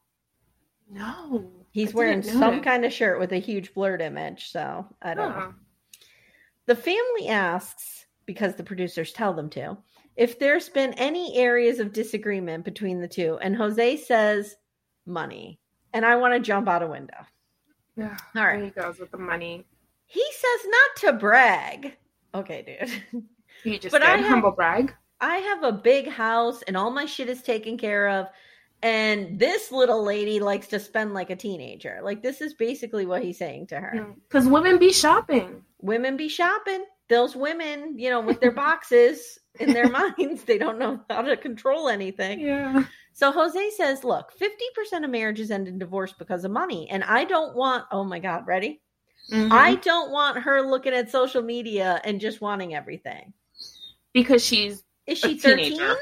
No. He's I wearing didn't some notice. kind of shirt with a huge blurred image, so I don't Huh. know. The family asks, because the producers tell them to, if there's been any areas of disagreement between the two, and Jose says money. And I want to jump out a window. Yeah. All right. There he goes with the money. He says not to brag. Okay, dude. He just But did I have- humble brag. I have a big house and all my shit is taken care of. And this little lady likes to spend like a teenager. Like, this is basically what he's saying to her. Because women be shopping. Women be shopping. Those women, you know, with their boxes in their minds, they don't know how to control anything. Yeah. So Jose says, look, fifty percent of marriages end in divorce because of money. And I don't want, oh my God, ready? Mhm. I don't want her looking at social media and just wanting everything. Because she's Is a she thirteen? teenager.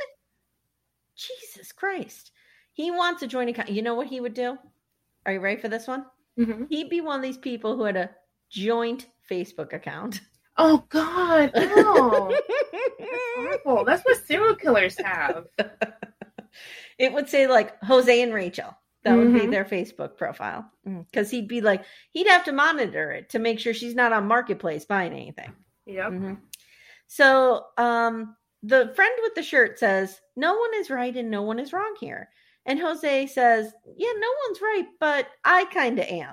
Jesus Christ. He wants a joint account. You know what he would do? Are you ready for this one? Mhm. He'd be one of these people who had a joint Facebook account. Oh God. No. That's horrible. That's what serial killers have. It would say like Jose and Rachel. That would be Mhm. their Facebook profile. Because he'd be like, he'd have to monitor it to make sure she's not on Marketplace buying anything. Yep. Mhm. So um, the friend with the shirt says, no one is right and no one is wrong here. And Jose says, yeah, no one's right, but I kind of am.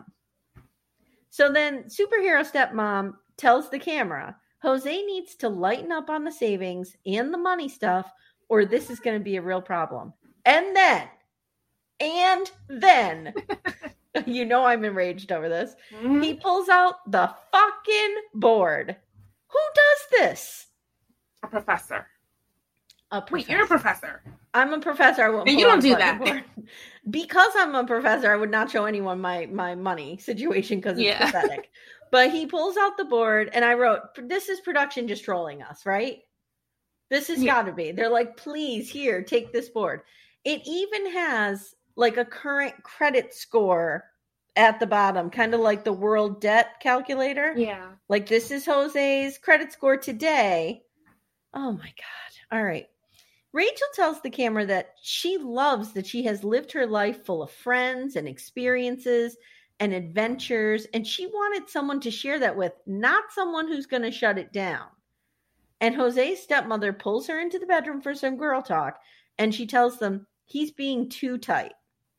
So then superhero stepmom tells the camera, Jose needs to lighten up on the savings and the money stuff, or this is going to be a real problem. And then, and then, you know I'm enraged over this. Mhm. He pulls out the fucking board. Who does this? A professor. A Wait, you're a professor. I'm a professor. I won't And pull you don't out do a fucking that. board. Because I'm a professor, I would not show anyone my my money situation because it's Yeah. pathetic. But he pulls out the board, and I wrote, "This is production just trolling us, right? This has Yeah. got to be." They're like, "Please, here, take this board." It even has like a current credit score at the bottom, kind of like the world debt calculator. Yeah. Like, this is Jose's credit score today. Oh my God. All right. Rachel tells the camera that she loves that she has lived her life full of friends and experiences and adventures, and she wanted someone to share that with, not someone who's going to shut it down. And Jose's stepmother pulls her into the bedroom for some girl talk, and she tells them he's being too tight.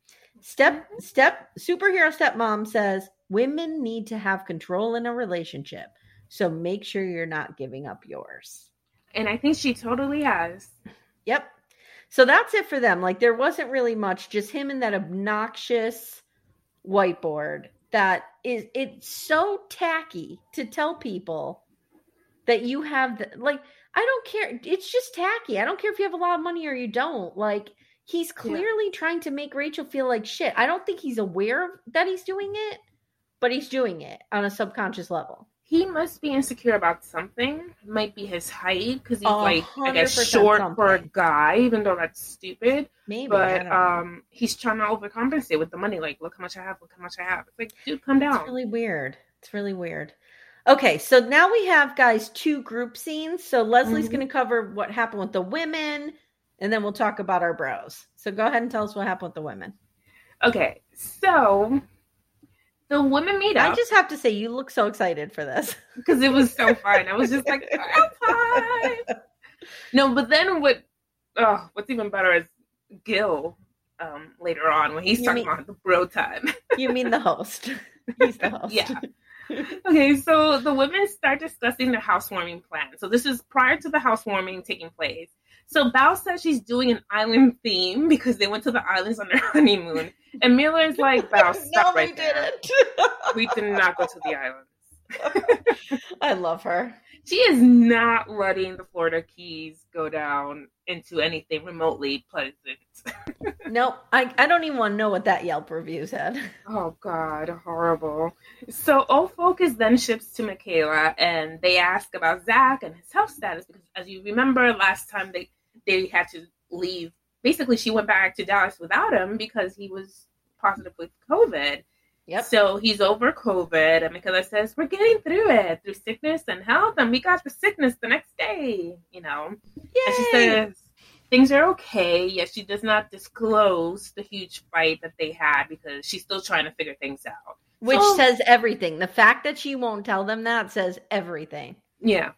Step, step, superhero stepmom says women need to have control in a relationship, so make sure you're not giving up yours. And I think she totally has. Yep. So that's it for them. Like, there wasn't really much, just him and that obnoxious whiteboard that is, it's so tacky to tell people that you have the, like, I don't care. It's just tacky. I don't care if you have a lot of money or you don't. Like, he's clearly yeah. trying to make Rachel feel like shit. I don't think he's aware of that he's doing it, but he's doing it on a subconscious level. He must be insecure about something. It might be his height, because he's oh, like, I guess, short something. for a guy, even though that's stupid. Maybe. But um, he's trying to overcompensate with the money. Like, look how much I have, look how much I have. It's like, dude, calm down. It's really weird. It's really weird. Okay, so now we have, guys, two group scenes. So Leslie's mm-hmm. going to cover what happened with the women, and then we'll talk about our bros. So go ahead and tell us what happened with the women. Okay, so the women meet up. I just have to say, you look so excited for this. Because it was so fun. I was just like, oh, no, but then what, oh, what's even better is Gil um, later on when he's you talking mean, about the bro time. You mean the host. He's the host. Yeah. Okay, so the women start discussing the housewarming plan. So this is prior to the housewarming taking place. So Bao says she's doing an island theme because they went to the islands on their honeymoon. And Mila is like, Bao, stop no, right we there. Didn't. We did not go to the islands. I love her. She is not letting the Florida Keys go down into anything remotely pleasant. Nope. I, I don't even want to know what that Yelp review said. Oh, God. Horrible. So Old Focus then ships to Michaela, and they ask about Zach and his health status, because as you remember, last time they, they had to leave. Basically, she went back to Dallas without him because he was positive with COVID. Yep. So he's over COVID, and Michaela says, we're getting through it, through sickness and health, and we got the sickness the next day, you know. Yay! And she says things are okay, yet she does not disclose the huge fight that they had because she's still trying to figure things out. Which so, says everything. The fact that she won't tell them that says everything. Yeah.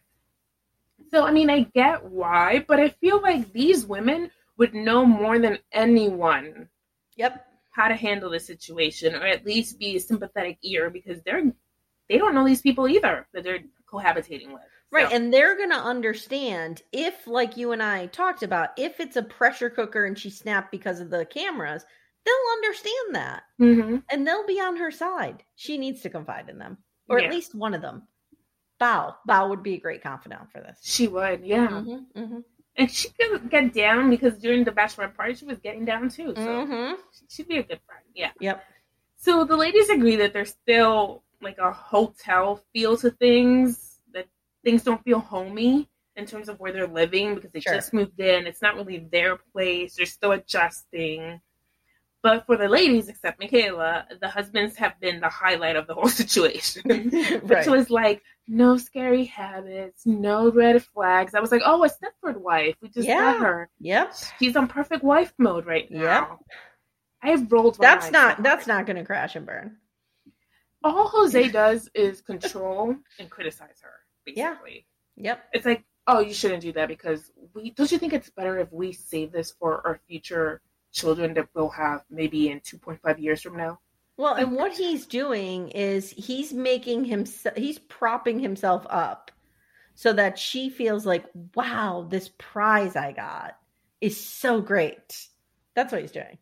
So, I mean, I get why, but I feel like these women would know more than anyone. Yep. How to handle the situation, or at least be a sympathetic ear, because they're they don't know these people either that they're cohabitating with. Right, so. And they're going to understand if, like you and I talked about, if it's a pressure cooker and she snapped because of the cameras, they'll understand that. Mm-hmm. And they'll be on her side. She needs to confide in them. Or yeah. at least one of them. Bao. Bao would be a great confidant for this. She would, yeah. Mm-hmm, mm-hmm. And she could get down because during the bachelorette party, she was getting down too. So mm-hmm. she'd be a good friend. Yeah. Yep. So the ladies agree that there's still like a hotel feel to things, that things don't feel homey in terms of where they're living because they sure. just moved in. It's not really their place. They're still adjusting. But for the ladies, except Michaela, the husbands have been the highlight of the whole situation. Right. Which was like, no scary habits, no red flags. I was like, oh, a Stepford wife. We just yeah. met her. Yep. She's on perfect wife mode right now. Yep. I've rolled my That's eyes not so that's not gonna crash and burn. All Jose does is control and criticize her, basically. Yeah. Yep. It's like, oh, you shouldn't do that because we don't you think it's better if we save this for our future children that we'll have maybe in two point five years from now? Well, and what he's doing is he's making him, he's propping himself up so that she feels like, wow, this prize I got is so great. That's what he's doing.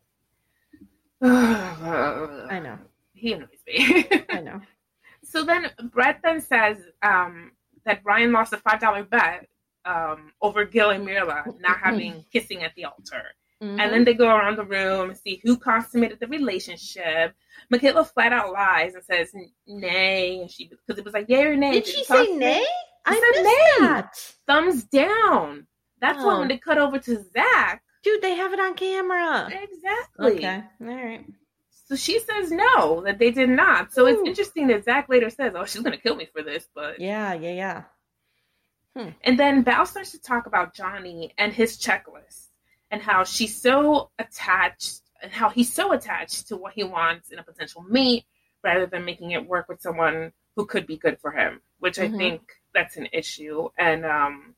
I know. He annoys me. I know. So then Brett then says um, that Brian lost a five dollar bet um, over Gil and Mirla not having kissing at the altar. Mm-hmm. And then they go around the room and see who consummated the relationship. Michaela flat out lies and says nay, and she because it was like yay or nay. Did, Did she say nay? I said missed nay. That. Thumbs down. That's oh. why when they cut over to Zach, dude, they have it on camera. Exactly. Okay, all right. So she says no, that they did not. So Ooh. It's interesting that Zach later says, oh, she's going to kill me for this. But yeah, yeah, yeah. Hmm. And then Val starts to talk about Johnny and his checklist and how she's so attached and how he's so attached to what he wants in a potential mate rather than making it work with someone who could be good for him, which mm-hmm. I think that's an issue. And, um,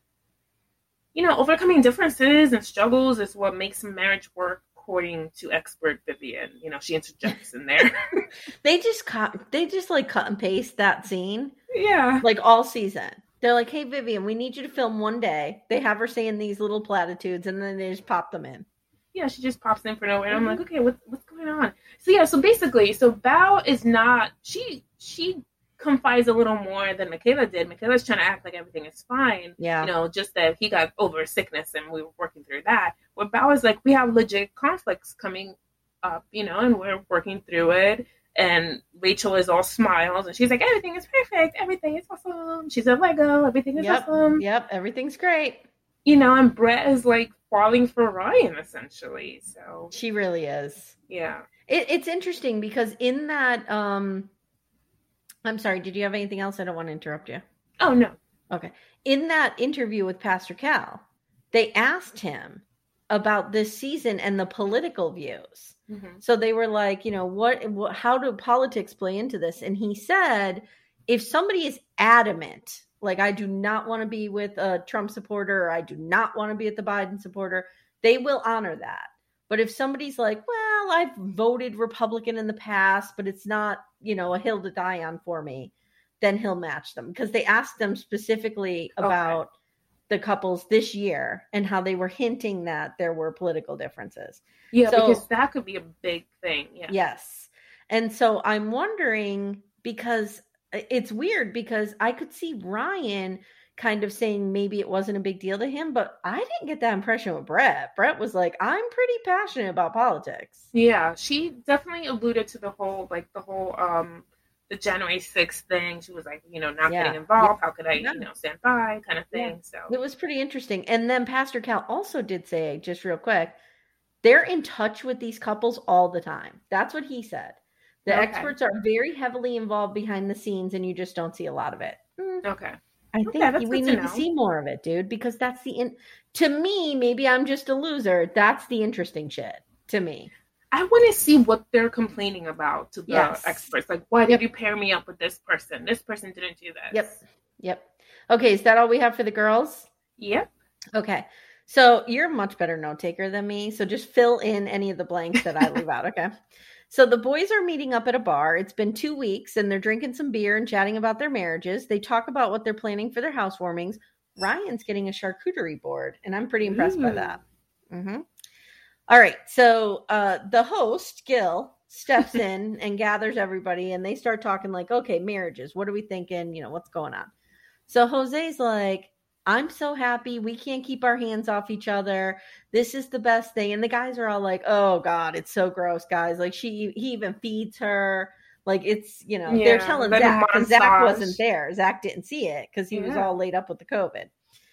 you know, overcoming differences and struggles is what makes marriage work, according to expert Vivian. You know, she interjects in there. they just cut, they just like cut and paste that scene. Yeah. Like all season. They're like, hey, Vivian, we need you to film one day. They have her saying these little platitudes and then they just pop them in. Yeah, she just pops in for nowhere. And I'm like, okay, what, what's going on? So yeah, so basically, so Val is not, she, she confides a little more than Michaela did. Michaela's trying to act like everything is fine. Yeah. You know, just that he got over sickness and we were working through that. Where Val is like, we have legit conflicts coming up, you know, and we're working through it. And Rachel is all smiles and she's like, everything is perfect. Everything is awesome. She's a Lego. Everything is yep. awesome. Yep. Everything's great. You know, and Brett is like falling for Ryan essentially. So she really is. Yeah. It, it's interesting because in that, um, I'm sorry, did you have anything else? I don't want to interrupt you. Oh, no. Okay. In that interview with Pastor Cal, they asked him about this season and the political views. Mm-hmm. So they were like, you know, what, what, how do politics play into this? And he said, if somebody is adamant, like I do not want to be with a Trump supporter, or I do not want to be with the Biden supporter, they will honor that. But if somebody's like, well, I've voted Republican in the past, but it's not, you know, a hill to die on for me, then he'll match them. Because they asked them specifically about okay. the couples this year and how they were hinting that there were political differences. Yeah, so, because that could be a big thing. Yeah. Yes. And so I'm wondering, because it's weird, because I could see Ryan kind of saying maybe it wasn't a big deal to him, but I didn't get that impression with Brett. Brett was like, I'm pretty passionate about politics. Yeah, she definitely alluded to the whole, like the whole, um, the January sixth thing. She was like, you know, not yeah. getting involved. Yeah. How could I, yeah. you know, stand by kind of thing. Yeah. So it was pretty interesting. And then Pastor Cal also did say, just real quick, they're in touch with these couples all the time. That's what he said. The okay. experts are very heavily involved behind the scenes and you just don't see a lot of it. Mm. Okay. I think okay, we need to, to see more of it, dude, because that's the, in- to me, maybe I'm just a loser. That's the interesting shit to me. I want to see what they're complaining about to the yes. experts. Like, why did yep. you pair me up with this person? This person didn't do this. Yep. Yep. Okay. Is that all we have for the girls? Yep. Okay. So you're a much better note taker than me. So just fill in any of the blanks that I leave out. Okay. So the boys are meeting up at a bar. It's been two weeks and they're drinking some beer and chatting about their marriages. They talk about what they're planning for their housewarmings. Ryan's getting a charcuterie board and I'm pretty impressed Ooh. by that. Mm-hmm. All right. So uh, the host, Gil, steps in and gathers everybody and they start talking like, okay, marriages. What are we thinking? You know, what's going on? So Jose's like, I'm so happy. We can't keep our hands off each other. This is the best thing. And the guys are all like, oh God, it's so gross, guys. Like she, he even feeds her. Like it's, you know, yeah, they're telling Zach because Zach wasn't there. Zach didn't see it because he yeah. was all laid up with the COVID.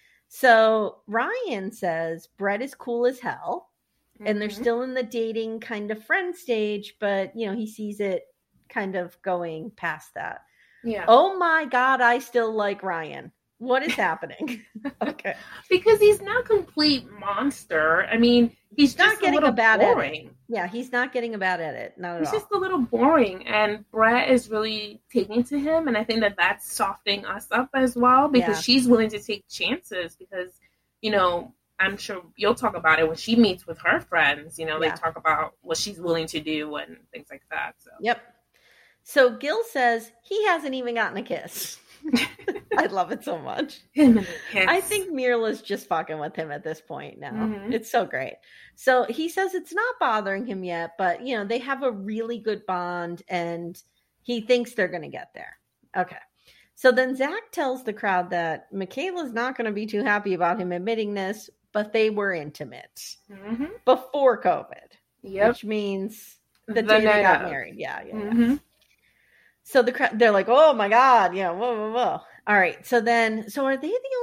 So Ryan says Brett is cool as hell mm-hmm. and they're still in the dating kind of friend stage, but you know, he sees it kind of going past that. Yeah. Oh my God. I still like Ryan. What is happening? Okay. Because he's not a complete monster. I mean, he's, he's just not getting a, a bad boring. Edit. Yeah, he's not getting a bad edit. Not at he's all. He's just a little boring. And Brett is really taking to him. And I think that that's softening us up as well because yeah. she's willing to take chances because, you know, I'm sure you'll talk about it when she meets with her friends. You know, yeah. they talk about what she's willing to do and things like that. So. Yep. So Gil says he hasn't even gotten a kiss. I love it so much. I think Mirla's just fucking with him at this point now. Mm-hmm. It's so great. So he says it's not bothering him yet, but you know, they have a really good bond and he thinks they're going to get there. Okay. So then Zach tells the crowd that Michaela's not going to be too happy about him admitting this, but they were intimate mm-hmm. before COVID. Yep. Which means the, the day they got married. Yeah. Yeah. Mm-hmm. yeah. So the they're like, oh my God, you know, whoa, whoa, whoa. All right. So then, so are they the only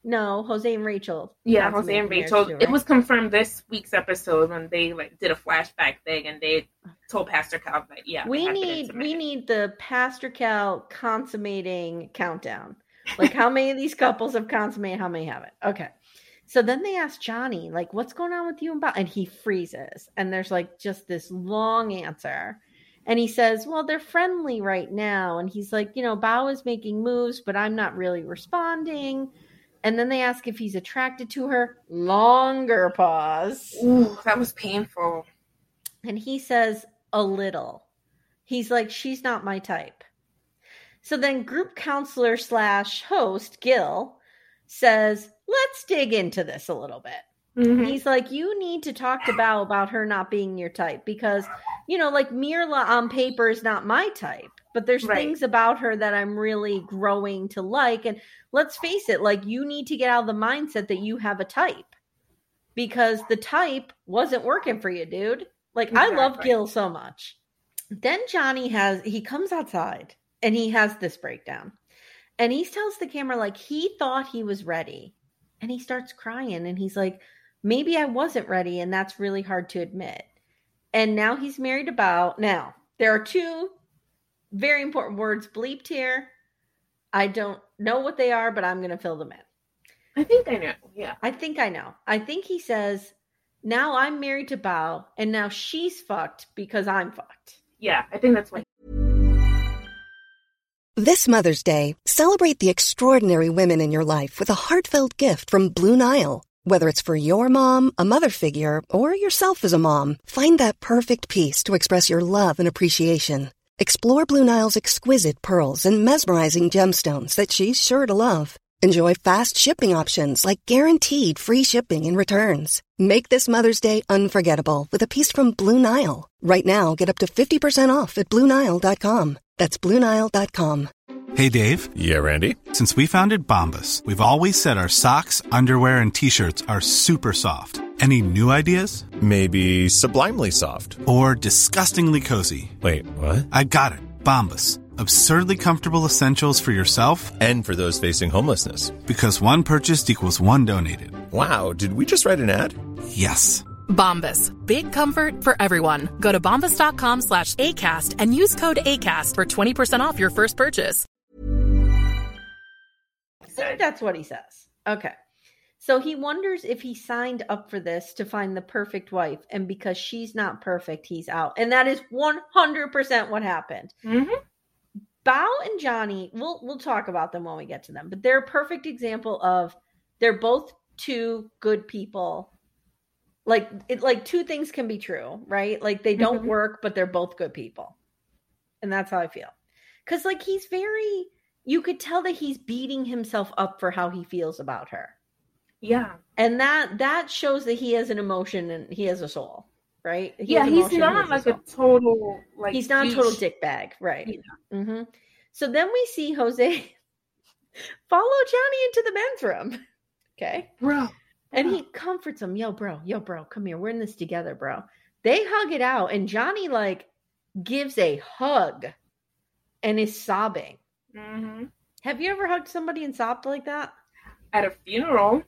No, Jose and Rachel. Yeah, Jose and Rachel. Too, right? It was confirmed this week's episode when they like did a flashback thing and they told Pastor Cal that yeah. We need we need the Pastor Cal consummating countdown. Like how many of these couples have consummated, how many haven't? Okay. So then they ask Johnny, like, what's going on with you and Bao? And he freezes. And there's like just this long answer. And he says, well, they're friendly right now. And he's like, you know, Bao is making moves, but I'm not really responding. And then they ask if he's attracted to her. Longer pause. Ooh, that was painful. And he says, a little. He's like, she's not my type. So then group counselor slash host, Gil, says, let's dig into this a little bit. Mm-hmm. He's like, you need to talk to Bao about her not being your type because, you know, like Mirla on paper is not my type, but there's right. things about her that I'm really growing to like. And let's face it, like you need to get out of the mindset that you have a type because the type wasn't working for you, dude. Like exactly. I love Gil so much. Then Johnny has, he comes outside and he has this breakdown and he tells the camera, like he thought he was ready and he starts crying and he's like, maybe I wasn't ready, and that's really hard to admit. And now he's married to Bao. Now, there are two very important words bleeped here. I don't know what they are, but I'm going to fill them in. I think I know, yeah. I think I know. I think he says, now I'm married to Bao, and now she's fucked because I'm fucked. Yeah, I think that's what. This Mother's Day, celebrate the extraordinary women in your life with a heartfelt gift from Blue Nile. Whether it's for your mom, a mother figure, or yourself as a mom, find that perfect piece to express your love and appreciation. Explore Blue Nile's exquisite pearls and mesmerizing gemstones that she's sure to love. Enjoy fast shipping options like guaranteed free shipping and returns. Make this Mother's Day unforgettable with a piece from Blue Nile. Right now, get up to fifty percent off at Blue Nile dot com. That's Blue Nile dot com. Hey, Dave. Yeah, Randy. Since we founded Bombas, we've always said our socks, underwear, and T-shirts are super soft. Any new ideas? Maybe sublimely soft. Or disgustingly cozy. Wait, what? I got it. Bombas. Absurdly comfortable essentials for yourself. And for those facing homelessness. Because one purchased equals one donated. Wow, did we just write an ad? Yes. Bombas. Big comfort for everyone. Go to bombas dot com slash ACAST and use code ACAST for twenty percent off your first purchase. I think that's what he says. Okay. So he wonders if he signed up for this to find the perfect wife, and because she's not perfect, he's out. And that is one hundred percent what happened. Mm-hmm. Bao and Johnny, we'll we'll talk about them when we get to them, but they're a perfect example of they're both two good people. Like it, like two things can be true, right? Like they don't mm-hmm. work, but they're both good people. And that's how I feel. Because like he's very... You could tell that he's beating himself up for how he feels about her. Yeah. And that that shows that he has an emotion and he has a soul, right? He yeah, he's not he like a, a total like He's not douche. a total dickbag, right? Yeah. Mm-hmm. So then we see Jose follow Johnny into the men's room. Okay. Bro. And he comforts him. Yo, bro, yo, bro, come here. We're in this together, bro. They hug it out and Johnny like gives a hug and is sobbing. Mm-hmm. Have you ever hugged somebody and sobbed like that? At a funeral.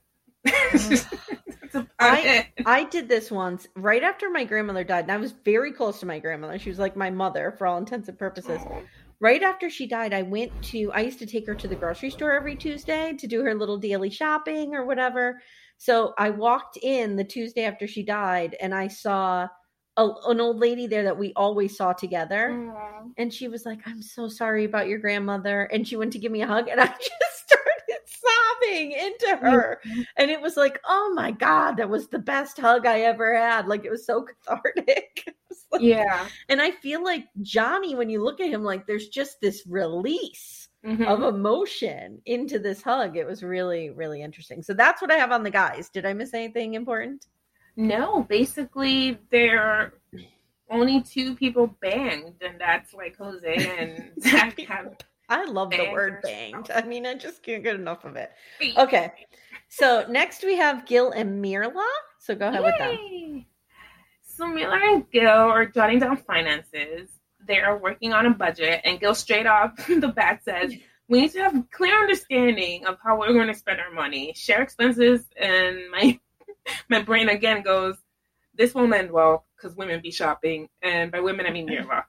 I, I did this once right after my grandmother died. And I was very close to my grandmother. She was like my mother for all intents and purposes. Oh. Right after she died, I went to, I used to take her to the grocery store every Tuesday to do her little daily shopping or whatever. So I walked in the Tuesday after she died and I saw A, an old lady there that we always saw together. Aww. And she was like, I'm so sorry about your grandmother. And she went to give me a hug and I just started sobbing into her. Mm-hmm. And it was like, oh my God, that was the best hug I ever had. Like it was so cathartic. Was like, yeah. And I feel like Johnny, when you look at him, like there's just this release mm-hmm. of emotion into this hug. It was really, really interesting. So that's what I have on the guys. Did I miss anything important? No, basically there are only two people banged, and that's like Jose and Zach. I love the word banged. I mean, I just can't get enough of it. Okay, so next we have Gil and Mirla. So go ahead Yay. with them. So Mirla and Gil are jotting down finances. They're working on a budget, and Gil straight off the bat says, we need to have a clear understanding of how we're going to spend our money, share expenses, and my my brain again goes, this won't end well because women be shopping, and by women I mean Mirla.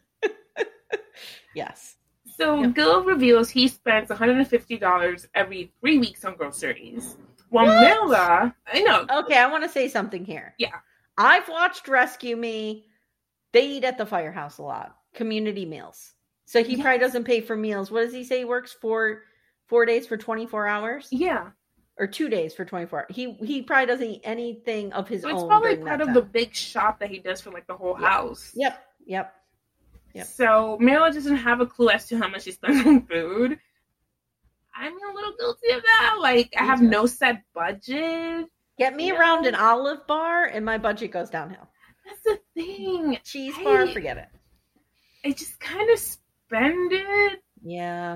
Yes. So Yep. Gil reveals he spends one hundred fifty dollars every three weeks on groceries. While What? Mirla, I know. Okay, I want to say something here. Yeah. I've watched Rescue Me. They eat at the firehouse a lot. Community meals. So he Yes. probably doesn't pay for meals. What does he say? He works for four days for twenty-four hours? Yeah. Or two days for twenty-four hours. He he probably doesn't eat anything of his So own. it's probably during part that of the time. big shop that he does for like the whole Yeah. house. Yep. Yep. Yep. So Mirla doesn't have a clue as to how much he spends on food. I'm a little guilty of that. Like, I have no set budget. Get me Yeah. around an Olive Bar and my budget goes downhill. That's the thing. Cheese I- bar, forget it. I just kind of spend it. Yeah.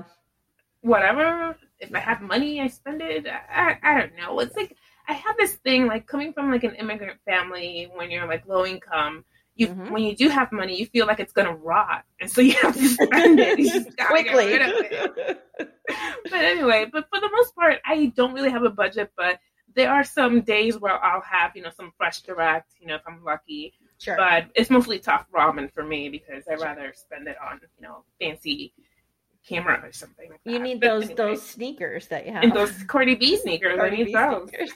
Whatever. If I have money, I spend it. I, I don't know. It's like, I have this thing, like, coming from, like, an immigrant family, when you're, like, low income, you Mhm. when you do have money, you feel like it's going to rot. And so you have to spend it. You just gotta get Quickly. rid of it. But anyway, but for the most part, I don't really have a budget, but there are some days where I'll have, you know, some fresh direct, you know, if I'm lucky. Sure. But it's mostly tough ramen for me because I'd rather spend it on, you know, fancy camera or something like that. You need But those anyway. those sneakers that you have. And those Cardi B sneakers. Cardi I need B those. sneakers.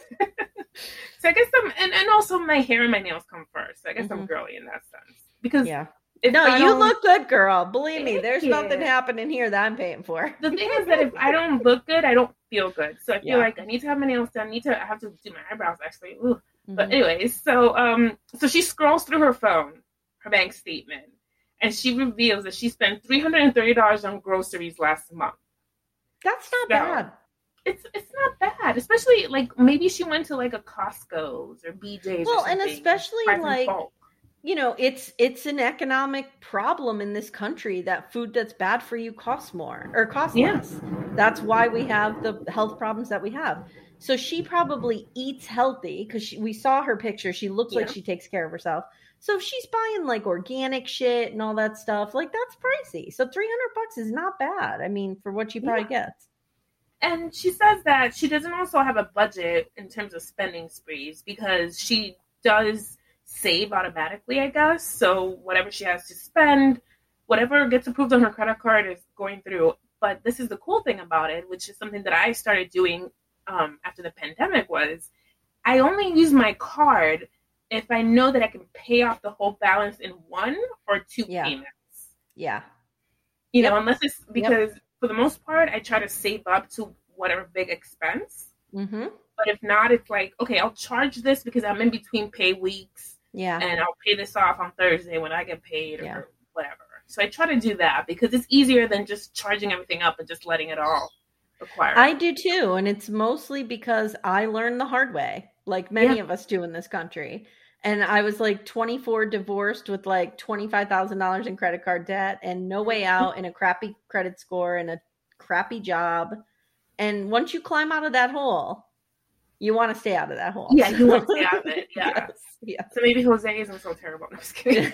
So I guess I'm, and, and also my hair and my nails come first. So I guess I'm Mhm. girly in that sense. Because Yeah. if No, I you don't- look good, girl. Believe me, Thank there's you. nothing happening here that I'm paying for. The thing is that if I don't look good, I don't feel good. So I feel Yeah. like I need to have my nails done. I need to I have to do my eyebrows actually. Ooh. But Mhm. anyways, so um, so she scrolls through her phone, her bank statement, and she reveals that she spent three hundred and thirty dollars on groceries last month. That's not So, bad. It's it's not bad, especially like maybe she went to like a Costco's or B J's. Well, or and something, especially, buy some like, bulk. You know, it's it's an economic problem in this country that food that's bad for you costs more or costs Yeah. less. That's why we have the health problems that we have. So she probably eats healthy because we saw her picture. She looks like Yeah. she takes care of herself. So if she's buying like organic shit and all that stuff, like that's pricey. So three hundred bucks is not bad. I mean, for what she probably gets. And she says that she doesn't also have a budget in terms of spending sprees because she does save automatically, I guess. So whatever she has to spend, whatever gets approved on her credit card is going through. But this is the cool thing about it, which is something that I started doing um, after the pandemic, was I only use my card if I know that I can pay off the whole balance in one or two Yeah. payments. Yeah. You Yep. know, unless it's because for the most part, I try to save up to whatever big expense. Mm-hmm. But if not, it's like, okay, I'll charge this because I'm in between pay weeks Yeah. and I'll pay this off on Thursday when I get paid or Yeah. whatever. So I try to do that because it's easier than just charging everything up and just letting it all acquire. I do too. And it's mostly because I learned the hard way, like many Yeah. of us do in this country. And I was like twenty-four, divorced with like twenty-five thousand dollars in credit card debt and no way out, and a crappy credit score and a crappy job. And once you climb out of that hole, you want to stay out of that hole. Yeah, you want to stay out of it. Yeah. Yes, yes. So maybe Jose isn't so terrible. No, I'm just kidding.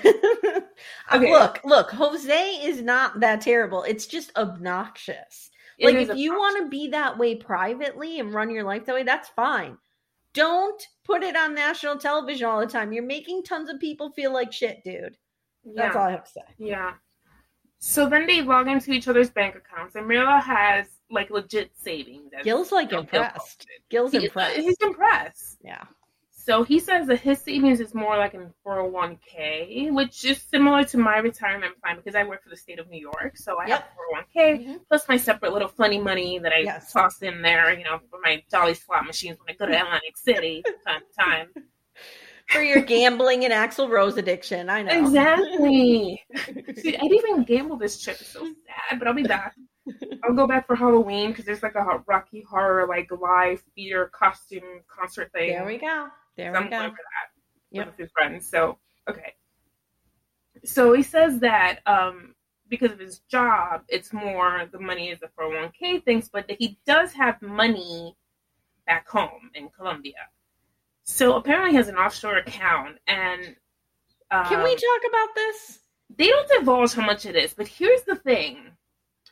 Uh, Okay. Look, look, Jose is not that terrible. It's just obnoxious. It Like, is if you obnoxious. want to be that way privately and run your life that way, that's fine. Don't put it on national television all the time. You're making tons of people feel like shit, dude. That's Yeah. all I have to say. Yeah. So then they log into each other's bank accounts, and Mirla has like legit savings. as- Gil's like you know, Gil impressed. posted. Gil's He- impressed. He's impressed. Yeah. So he says that his savings is more like in four oh one k, which is similar to my retirement plan because I work for the state of New York. So I Yep. have four oh one k Mhm. plus my separate little funny money that I Yes. toss in there, you know, for my Jolly slot machines when I go to Atlantic City from time to time. For your gambling and Axl Rose addiction. I know. Exactly. See, I didn't even gamble this trip. It's so sad, but I'll be back. I'll go back for Halloween because there's like a Rocky Horror like live theater costume concert thing. There we go. There So we I'm go. going for that Yep. with a few friends. So okay. So he says that um, because of his job, it's more the money is the four oh one k things, but that he does have money back home in Colombia. So apparently he has an offshore account, and um, Can we talk about this? they don't divulge how much it is. But here's the thing: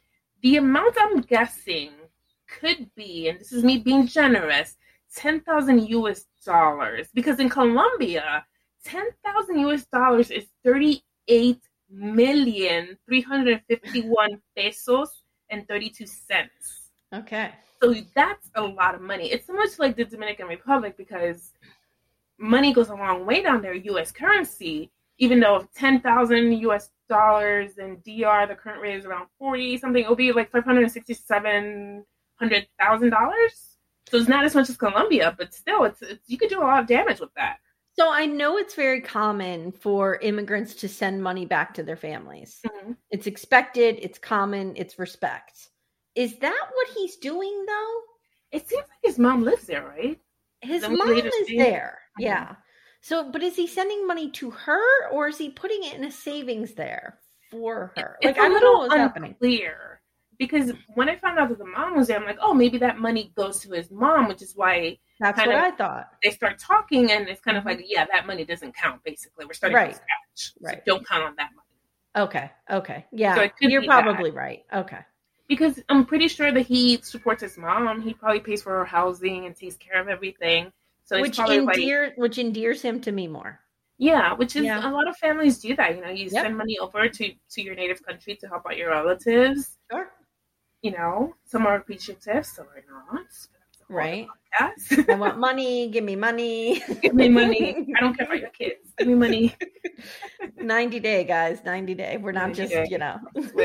The amount I'm guessing could be, and this is me being generous, ten thousand U S dollars. Because in Colombia, ten thousand U S dollars is thirty-eight million three hundred fifty-one pesos and thirty-two cents. Okay. So that's a lot of money. It's so much like the Dominican Republic because money goes a long way down there, U S currency, even though ten thousand U S dollars in D R, the current rate is around forty something, it'll be like five hundred sixty-seven hundred thousand dollars. So it's not as much as Colombia, but still, it's, it's you could do a lot of damage with that. So I know it's very common for immigrants to send money back to their families. Mm-hmm. It's expected, it's common, it's respect. Is that what he's doing, though? It seems like his mom lives there, right? His mom is there, mm-hmm. yeah. So, but is he sending money to her, or is he putting it in a savings there for her? It's like, a I don't little know what's happening. Unclear. Because when I found out that the mom was there, I'm like, oh, maybe that money goes to his mom, which is why that's what I thought. They start talking, and it's kind of like, yeah, that money doesn't count. Basically, we're starting right. from scratch. Right. So don't count on that money. Okay. Okay. Yeah, so you're probably that. right. Okay. Because I'm pretty sure that he supports his mom. He probably pays for her housing and takes care of everything. So which it's endears like, which endears him to me more. Yeah, which is yeah. a lot of families do that. You know, you yep. send money over to, to your native country to help out your relatives. Sure. You know, some are appreciative, some are not. Right. I want money. Give me money. Give me money. I don't care about your kids. Give me money. ninety day, guys. ninety day. We're not just, day. you know.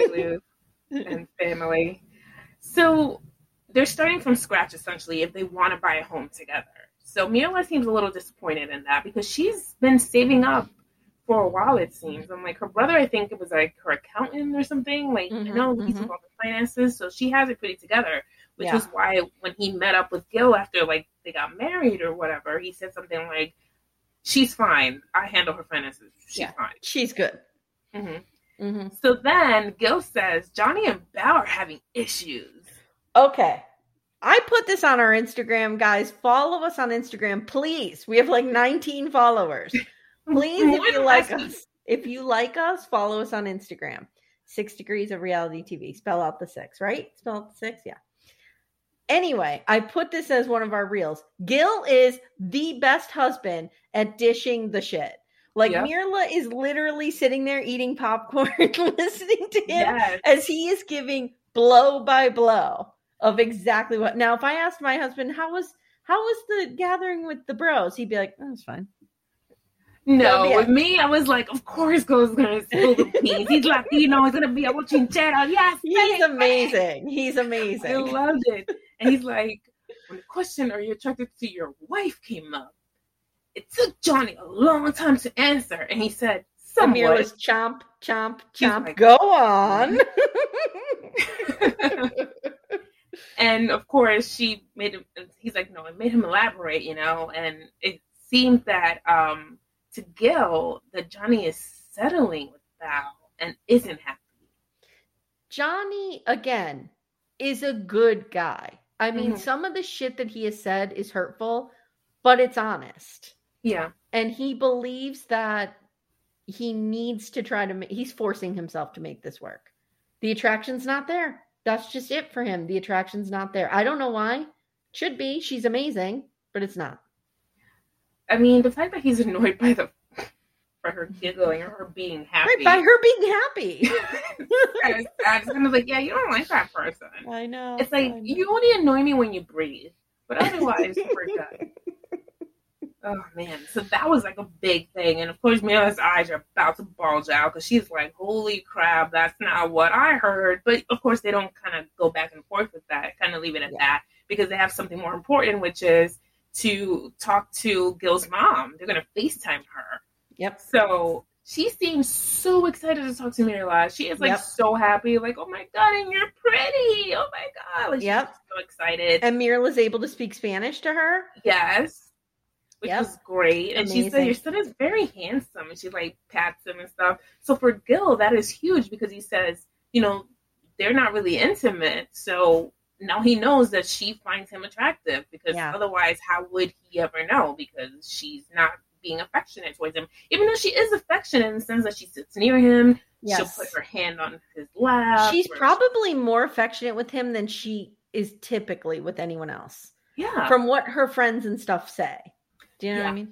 And family. So they're starting from scratch, essentially, if they want to buy a home together. So Mirla seems a little disappointed in that because she's been saving up for a while, it seems. I'm like, her brother, I think it was like her accountant or something. Like, mm-hmm, you know, he's mm-hmm. about the finances. So she has it pretty together, which yeah. is why when he met up with Gil after, like, they got married or whatever, he said something like, she's fine. I handle her finances. She's yeah. fine. She's good. Mm-hmm. Mm-hmm. So then Gil says, Johnny and Belle are having issues. Okay. I put this on our Instagram, guys. Follow us on Instagram, please. We have like nineteen followers. Please, if you like us, if you like us, follow us on Instagram. Six Degrees of Reality T V. Spell out the six, right? Spell out the six, yeah. Anyway, I put this as one of our reels. Gil is the best husband at dishing the shit. Like, yep. Mirla is literally sitting there eating popcorn, listening to him yes. as he is giving blow by blow of exactly what. Now, if I asked my husband, how was how was the gathering with the bros? He'd be like, oh, it's fine. No, with me, I was like, of course Gil's going to spill the beans. He's Latino. He's going to be a chinchero. Yes. He's amazing. He's amazing. I loved it. And he's like, when the question, are you attracted to your wife, came up, it took Johnny a long time to answer. And he said, somewhat. Amir was chomp, chomp, chomp. Like, go on. And of course, she made him, he's like, no, it made him elaborate, you know, and it seemed that, um, to Gil, that Johnny is settling with Val and isn't happy. Johnny, again, is a good guy. I mean, mm-hmm. some of the shit that he has said is hurtful, but it's honest. Yeah. And he believes that he needs to try to make, he's forcing himself to make this work. The attraction's not there. That's just it for him. The attraction's not there. I don't know why. Should be. She's amazing, but it's not. I mean, the fact that he's annoyed by the by her giggling or her being happy. Right, by her being happy. I was kind of like, yeah, you don't like that person. I know. It's like, know. You only annoy me when you breathe. But otherwise, we're good. Oh, man. So that was like a big thing. And of course, Mila's eyes are about to bulge out because she's like, holy crap, that's not what I heard. But of course, they don't kind of go back and forth with that, kind of leave it at yeah. that, because they have something more important, which is to talk to Gil's mom. They're going to FaceTime her. Yep. So she seems so excited to talk to Mirla. She is like yep. so happy, like, oh my God, and you're pretty. Oh my God. Like, yep. She's so excited. And Mirla's able to speak Spanish to her. Yes. Which yep. was great. And Amazing. She said, your son is very handsome. And she like pats him and stuff. So for Gil, that is huge because he says, you know, they're not really intimate. So now he knows that she finds him attractive because yeah. otherwise how would he ever know? Because she's not being affectionate towards him. Even though she is affectionate in the sense that she sits near him, Yes. She'll put her hand on his lap. She's probably more affectionate with him than she is typically with anyone else. Yeah. From what her friends and stuff say. Do you know yeah. what I mean?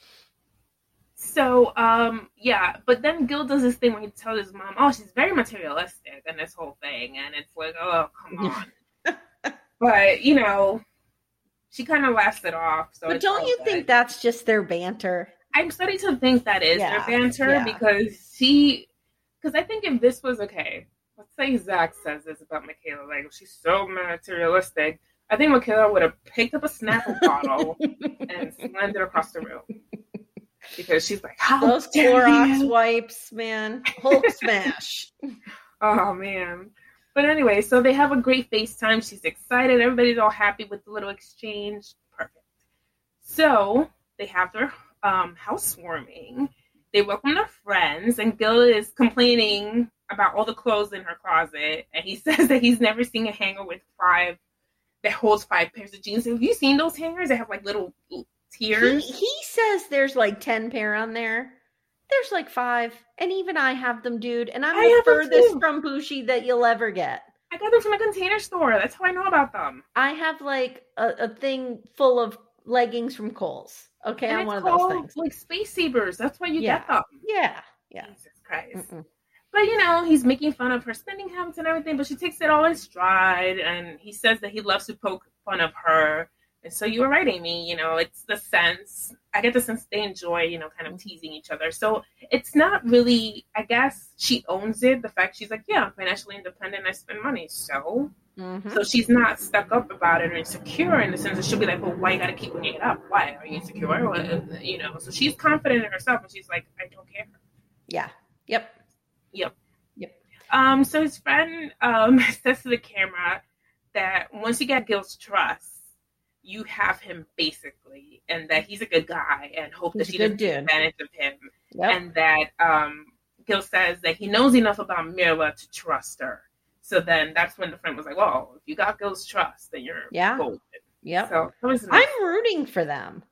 So, um, yeah, but then Gil does this thing when he tells his mom, oh, she's very materialistic in this whole thing. And it's like, oh, come on. But, you know, she kind of laughs it off. So but don't you good. think that's just their banter? I'm starting to think that is yeah. their banter yeah. because she, because I think if this was, okay, let's say Zach says this about Michaela, like, she's so materialistic. I think Michaela would have picked up a Snapple bottle and slammed it across the room. Because she's like, how those Clorox wipes, man. Hulk smash. Oh, man. But anyway, so they have a great FaceTime. She's excited. Everybody's all happy with the little exchange. Perfect. So they have their um, housewarming. They welcome their friends. And Gil is complaining about all the clothes in her closet. And he says that he's never seen a hanger with five, that holds five pairs of jeans. Have you seen those hangers? They have like little tiers. He, he says there's like ten pair on there. There's like five. And even I have them, dude. And I'm I the furthest from Bushi that you'll ever get. I got them from a container store. That's how I know about them. I have like a, a thing full of leggings from Kohl's. Okay, and I'm one of called, those things. Like Space Sabers. That's why you yeah. get them. Yeah. Yeah. Jesus Christ. Mm-mm. But, you know, he's making fun of her spending habits and everything, but she takes it all in stride. And he says that he loves to poke fun of her. And so you were right, Amy. You know, it's the sense. I get the sense they enjoy, you know, kind of teasing each other. So it's not really, I guess she owns it. The fact she's like, yeah, I'm financially independent. I spend money. So, mm-hmm. so she's not stuck up about it or insecure in the sense that she'll be like, well, why you got to keep bringing it up? Why are you insecure? What, you know, so she's confident in herself and she's like, I don't care. Yeah. Yep. Yep. Yep. Um, so his friend um, says to the camera that once you get Gil's trust, you have him basically, and that he's a good guy, and hope he's that she doesn't take advantage of him. Yep. And that um, Gil says that he knows enough about Mirla to trust her. So then that's when the friend was like, well, if you got Gil's trust, then you're yeah. golden. Yep. So that was nice. I'm rooting for them.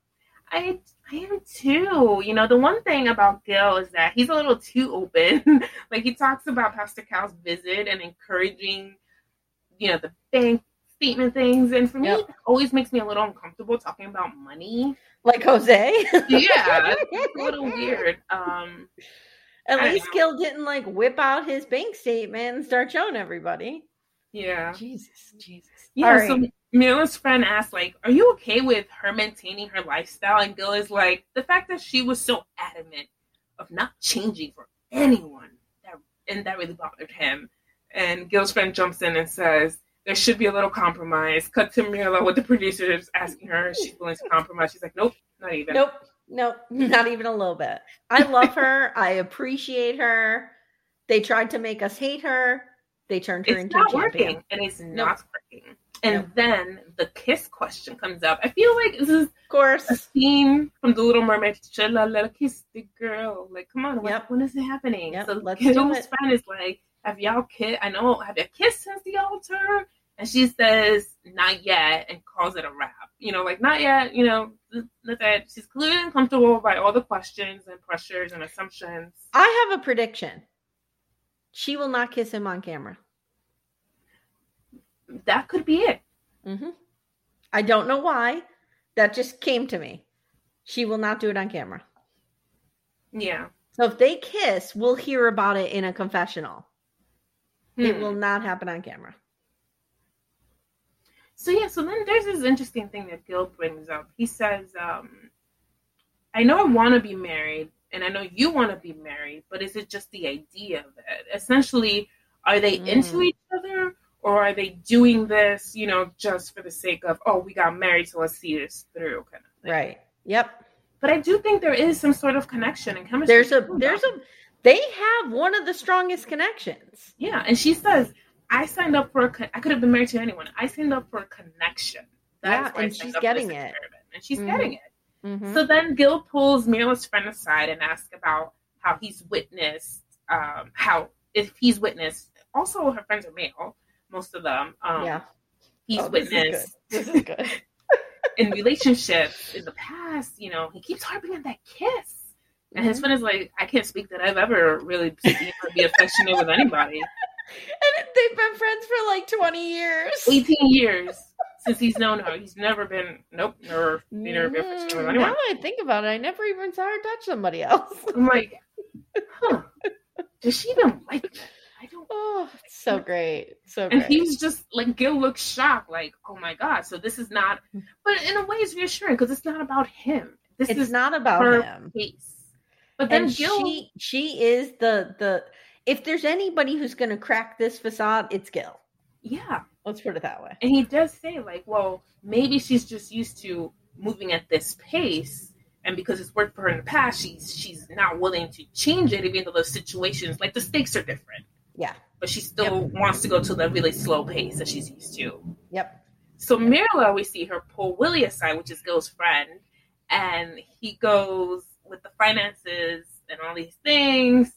I I am too. You know, the one thing about Gil is that he's a little too open. Like, he talks about Pastor Cal's visit and encouraging, you know, the bank statement things. And for me, yep. it always makes me a little uncomfortable talking about money. Like Jose? Yeah, it's a little weird. Um, At least Gil didn't, like, whip out his bank statement and start showing everybody. Yeah. Jesus, Jesus. Yeah, right. So Mirla's friend asked, like, are you okay with her maintaining her lifestyle? And Gil is like, the fact that she was so adamant of not changing for anyone, that, and that really bothered him. And Gil's friend jumps in and says, there should be a little compromise. Cut to Mirla with the producers asking her if she's willing to compromise. She's like, nope, not even. Nope, nope, not even a little bit. I love her. I appreciate her. They tried to make us hate her. They turned her it's into not a champion. Working, and it's nope. not working. And nope. then the kiss question comes up. I feel like this is of course a scene from The Little Mermaid. Should I let her kiss the girl? Like, come on, yep. when is it happening? Yep. So Let's Gil's do it. friend is like, have y'all kissed? I know, have you kissed since the altar? And she says, not yet, and calls it a wrap. You know, like, not yet, you know, that she's clearly uncomfortable by all the questions and pressures and assumptions. I have a prediction. She will not kiss him on camera. That could be it. Mm-hmm. I don't know why. That just came to me. She will not do it on camera. Yeah. So if they kiss, we'll hear about it in a confessional. Hmm. It will not happen on camera. So yeah, so then there's this interesting thing that Gil brings up. He says, um, I know I want to be married, and I know you want to be married, but is it just the idea of it? Essentially, are they mm. into each other, or are they doing this, you know, just for the sake of, oh, we got married, so let's see this through, kind of thing. Right. Yep. But I do think there is some sort of connection and chemistry. There's a, there's a, they have one of the strongest connections. Yeah, and she says, I signed up for a, con- I could have been married to anyone. I signed up for a connection. That yeah, and she's getting it. And she's mm-hmm. getting it. Mm-hmm. So then Gil pulls Mirla's friend aside and asks about how he's witnessed, um, how, if he's witnessed, also her friends are male, most of them. Um, yeah. He's oh, this witnessed. Is this is good. in relationships in the past, you know, he keeps harping on that kiss. And his friend is like, I can't speak that I've ever really seen her be affectionate with anybody. And they've been friends for like twenty years. eighteen years since he's known her. He's never been, nope, never seen her be affectionate with anyone. Now that I think about it, I never even saw her touch somebody else. I'm like, huh, does she even like that? I don't. Oh, it's so great. So and great. he was just like, Gil looked shocked, like, oh my God. So this is not, but in a way it's reassuring because it's not about him. This it's is not about her him. case. But then and Gil, she, she is the, the, if there's anybody who's going to crack this facade, it's Gil. yeah. Let's put it that way. And he does say, like, well, maybe she's just used to moving at this pace. And because it's worked for her in the past, she's she's not willing to change it, even though those situations, like the stakes are different. Yeah. But she still yep. wants to go to the really slow pace that she's used to. Yep. So yep. Mirla, we see her pull Willie aside, which is Gil's friend. And he goes with the finances and all these things.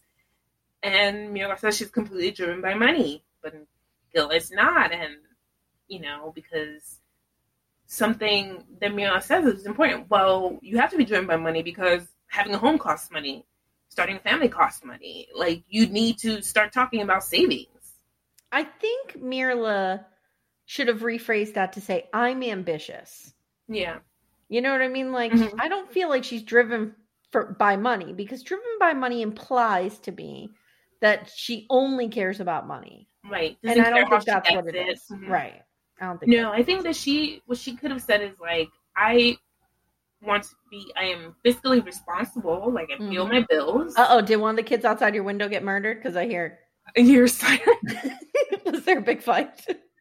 And Mirla says she's completely driven by money. But Gil is not. And, you know, because something that Mirla says is important. Well, you have to be driven by money because having a home costs money. Starting a family costs money. Like, you need to start talking about savings. I think Mirla should have rephrased that to say, I'm ambitious. Yeah. You know what I mean? Like, mm-hmm. I don't feel like she's driven for by money, because driven by money implies to me that she only cares about money. Right. Doesn't and I don't think that's what it, it. is. Mm-hmm. Right. I don't think No, I think that she, what she could have said is like, I want to be, I am fiscally responsible. Like, I feel mm-hmm. my bills. Uh-oh, did one of the kids outside your window get murdered? Because I hear... You're silent. Was there a big fight?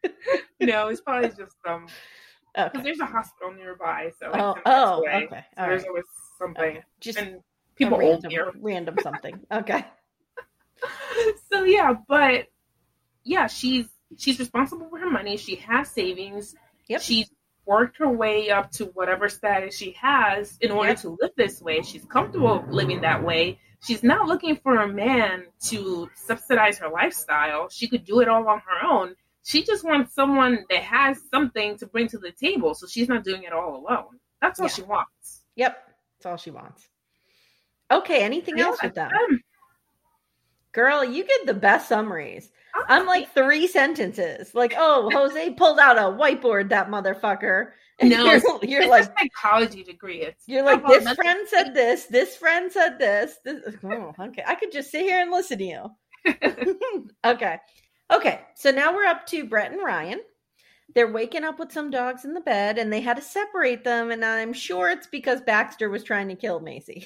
No, it's probably just um. Because okay. there's a hospital nearby, so like, oh, oh, away. okay. So All there's right. always something. Okay. Just and people random, old here. Random something. Okay. So yeah, but yeah, she's she's responsible for her money. She has savings. Yep. She's worked her way up to whatever status she has in order yep. to live this way. She's comfortable living that way. She's not looking for a man to subsidize her lifestyle. She could do it all on her own. She just wants someone that has something to bring to the table, so she's not doing it all alone. That's all yeah. she wants. Yep. That's all she wants. Okay, anything yeah, else with them? them? Girl, you get the best summaries. I'm like three sentences. Like, oh, Jose pulled out a whiteboard, that motherfucker. And no, you're, it's, you're it's like a psychology degree. It's you're like, this friend said this, this friend said this. this. Oh, okay. I could just sit here and listen to you. Okay. Okay. So now we're up to Brett and Ryan. They're waking up with some dogs in the bed, and they had to separate them. And I'm sure it's because Baxter was trying to kill Macy.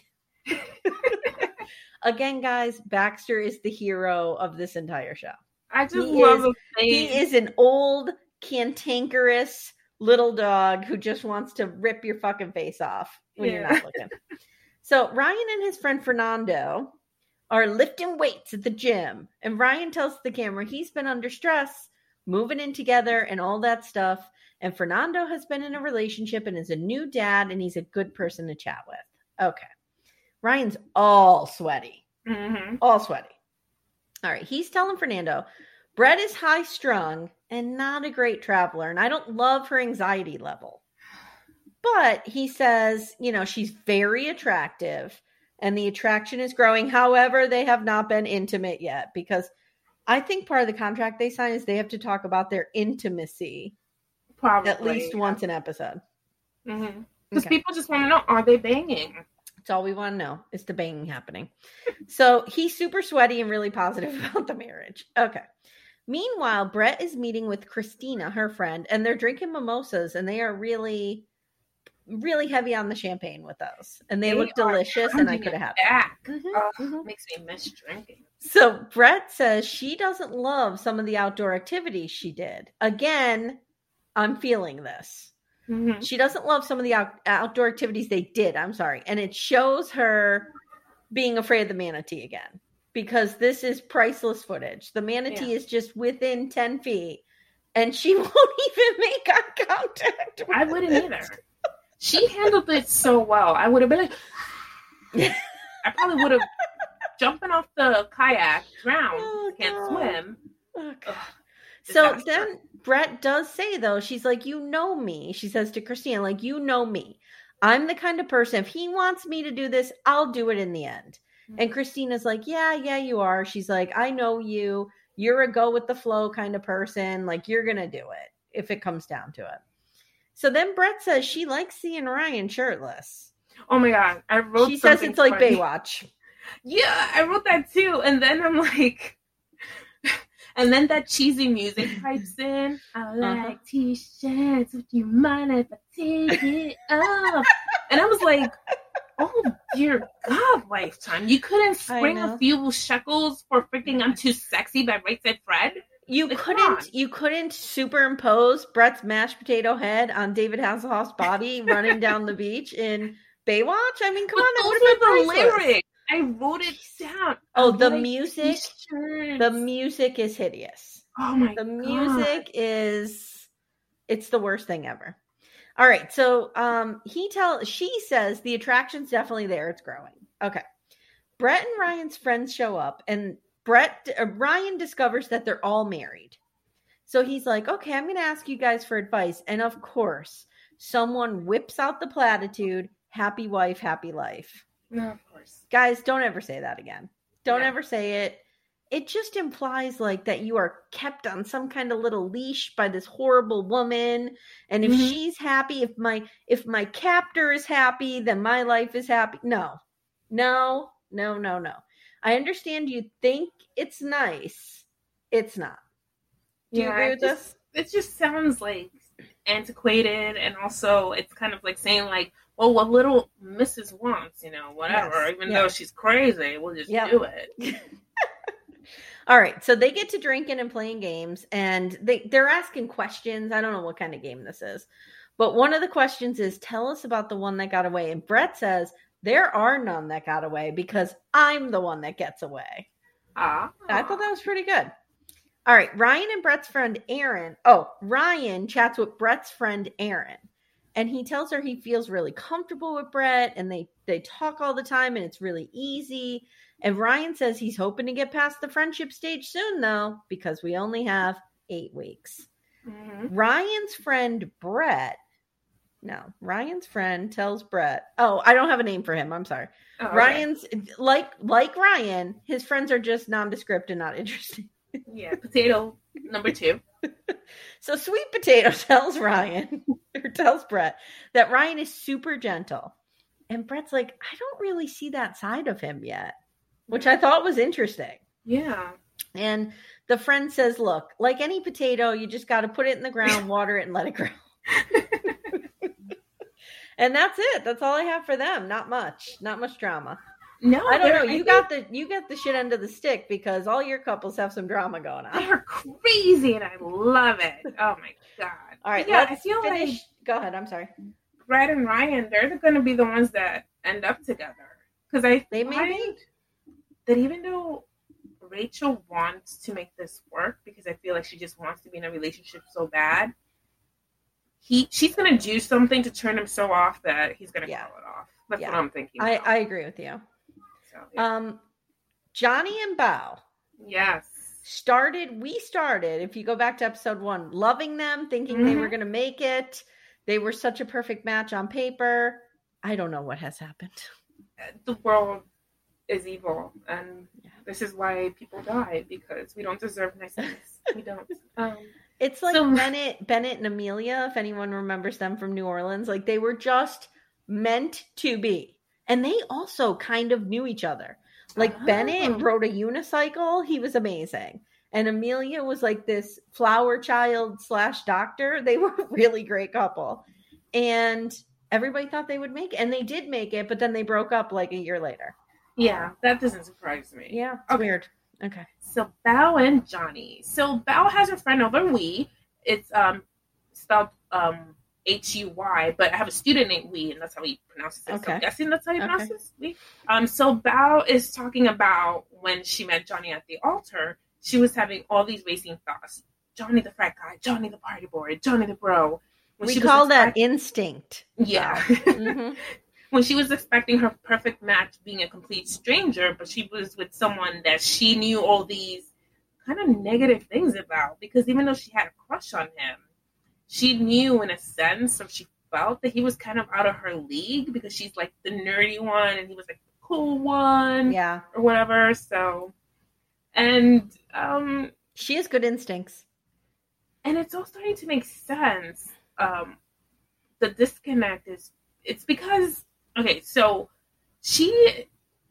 Again, guys, Baxter is the hero of this entire show. I just he love is, the face. He is an old, cantankerous little dog who just wants to rip your fucking face off when yeah. you're not looking. So Ryan and his friend Fernando are lifting weights at the gym. And Ryan tells the camera he's been under stress, moving in together and all that stuff. And Fernando has been in a relationship and is a new dad, and he's a good person to chat with. Okay. Ryan's all sweaty. Mm-hmm. All sweaty. All right. He's telling Fernando, Brett is high strung and not a great traveler. And I don't love her anxiety level. But he says, you know, she's very attractive and the attraction is growing. However, they have not been intimate yet, because I think part of the contract they sign is they have to talk about their intimacy Probably, at least yeah. once an episode. Because mm-hmm. okay. people just want to know, are they banging? That's all we want to know, is the banging happening. So he's super sweaty and really positive about the marriage. Okay. Meanwhile, Brett is meeting with Christina, her friend, and they're drinking mimosas, and they are really, really heavy on the champagne with those. And they, they look delicious, and I could have had back. them. Mm-hmm, oh, mm-hmm. Makes me miss drinking. So Brett says she doesn't love some of the outdoor activities she did. Again, I'm feeling this. Mm-hmm. She doesn't love some of the out- outdoor activities they did. I'm sorry. And it shows her being afraid of the manatee again, because this is priceless footage. The manatee yeah. is just within ten feet and she won't even make eye contact with I wouldn't it. either. She handled it so well. I would have been like, I probably would have jumping off the kayak, drowned, oh, can't God. swim. Oh, Ugh, so then Brett does say, though, she's like, you know me. She says to Christina, like, you know me. I'm the kind of person, if he wants me to do this, I'll do it in the end. Mm-hmm. And Christina's like, yeah, yeah, you are. She's like, I know you. You're a go with the flow kind of person. Like, you're going to do it if it comes down to it. So then Brett says she likes seeing Ryan shirtless. Oh my God. I wrote She says it's like funny. Baywatch. Yeah, I wrote that too. And then I'm like, and then that cheesy music pipes in. I like uh-huh. t-shirts. Would you mind if I take it off? And I was like, oh dear God, Lifetime. You couldn't spring a few shekels for freaking I'm Too Sexy by Right Said Fred? You like, couldn't you couldn't superimpose Brett's mashed potato head on David Hasselhoff's body running down the beach in Baywatch? I mean, come but on, those are the lyrics. I wrote it down. Oh, I'm the like, music. t-shirts. The music is hideous. Oh my the God. The music is it's the worst thing ever. All right, so um he tell she says the attraction's definitely there, it's growing. Okay. Brett and Ryan's friends show up, and Brett uh, Ryan discovers that they're all married. So he's like, "Okay, I'm going to ask you guys for advice." And of course, someone whips out the platitude, "Happy wife, happy life." No, of course. Guys, don't ever say that again. Don't yeah. ever say it. It just implies like that you are kept on some kind of little leash by this horrible woman. And if mm-hmm. she's happy, if my if my captor is happy, then my life is happy. No, no, no, no, no. I understand you think it's nice. It's not. Do you yeah, agree with just, this? It just sounds like antiquated, and also it's kind of like saying like, well, what little Missus wants, you know, whatever. Yes. Even yeah. though she's crazy, we'll just yep. do it. All right, so they get to drinking and playing games, and they, they're asking questions. I don't know what kind of game this is, but one of the questions is, tell us about the one that got away. And Brett says, there are none that got away because I'm the one that gets away. Ah. I thought that was pretty good. All right, Ryan and Brett's friend Aaron. Oh, Ryan chats with Brett's friend Aaron, and he tells her he feels really comfortable with Brett, and they, they talk all the time, and it's really easy. And Ryan says he's hoping to get past the friendship stage soon, though, because we only have eight weeks. Mm-hmm. Ryan's friend Brett, no, Ryan's friend tells Brett, oh, I don't have a name for him. I'm sorry. Oh, okay. Ryan's, like like Ryan, his friends are just nondescript and not interesting. Yeah, potato number two. So Sweet Potato tells Ryan, or tells Brett, that Ryan is super gentle. And Brett's like, I don't really see that side of him yet. Which I thought was interesting. Yeah. And the friend says, look, like any potato, you just got to put it in the ground, water it, and let it grow. And that's it. That's all I have for them. Not much. Not much drama. No, I don't know. You got the you got the shit end of the stick because all your couples have some drama going on. They're crazy and I love it. Oh my God. All right, yeah, let's I feel finish. like Go ahead. I'm sorry. Brett and Ryan, they're going to be the ones that end up together. Because I they may be. That even though Rachel wants to make this work because I feel like she just wants to be in a relationship so bad, he she's going to do something to turn him so off that he's going to yeah. call it off. That's yeah. what I'm thinking. I, I agree with you. So, yeah. Um, Johnny and Bao. Yes. Started, we started, if you go back to episode one, loving them, thinking mm-hmm. they were going to make it. They were such a perfect match on paper. I don't know what has happened. The world is evil, and yeah. this is why people die, because we don't deserve niceness. We don't. Um, it's like so, Bennett, Bennett and Amelia, if anyone remembers them from New Orleans, like they were just meant to be. And they also kind of knew each other. Like oh. Bennett rode a unicycle. He was amazing. And Amelia was like this flower child slash doctor. They were a really great couple. And everybody thought they would make it. And they did make it, but then they broke up like a year later. Yeah, that doesn't surprise me. Yeah, it's okay. Weird. Okay. So Bao and Johnny. So Bao has a friend over Wee. It's um spelled um H U Y, but I have a student named Wee, and that's how he pronounces it. Okay. So I'm guessing that's how he pronounces okay. Wee. Um, so Bao is talking about when she met Johnny at the altar, she was having all these racing thoughts. Johnny the frat guy, Johnny the party boy, Johnny the bro. When we she call was that expect- instinct. Yeah. Mm-hmm. When she was expecting her perfect match being a complete stranger, but she was with someone that she knew all these kind of negative things about, because even though she had a crush on him, she knew in a sense, or she felt that he was kind of out of her league because she's like the nerdy one and he was like the cool one. Yeah. Or whatever. So, and um, she has good instincts. And it's all starting to make sense. Um, the disconnect is, it's because, okay, so she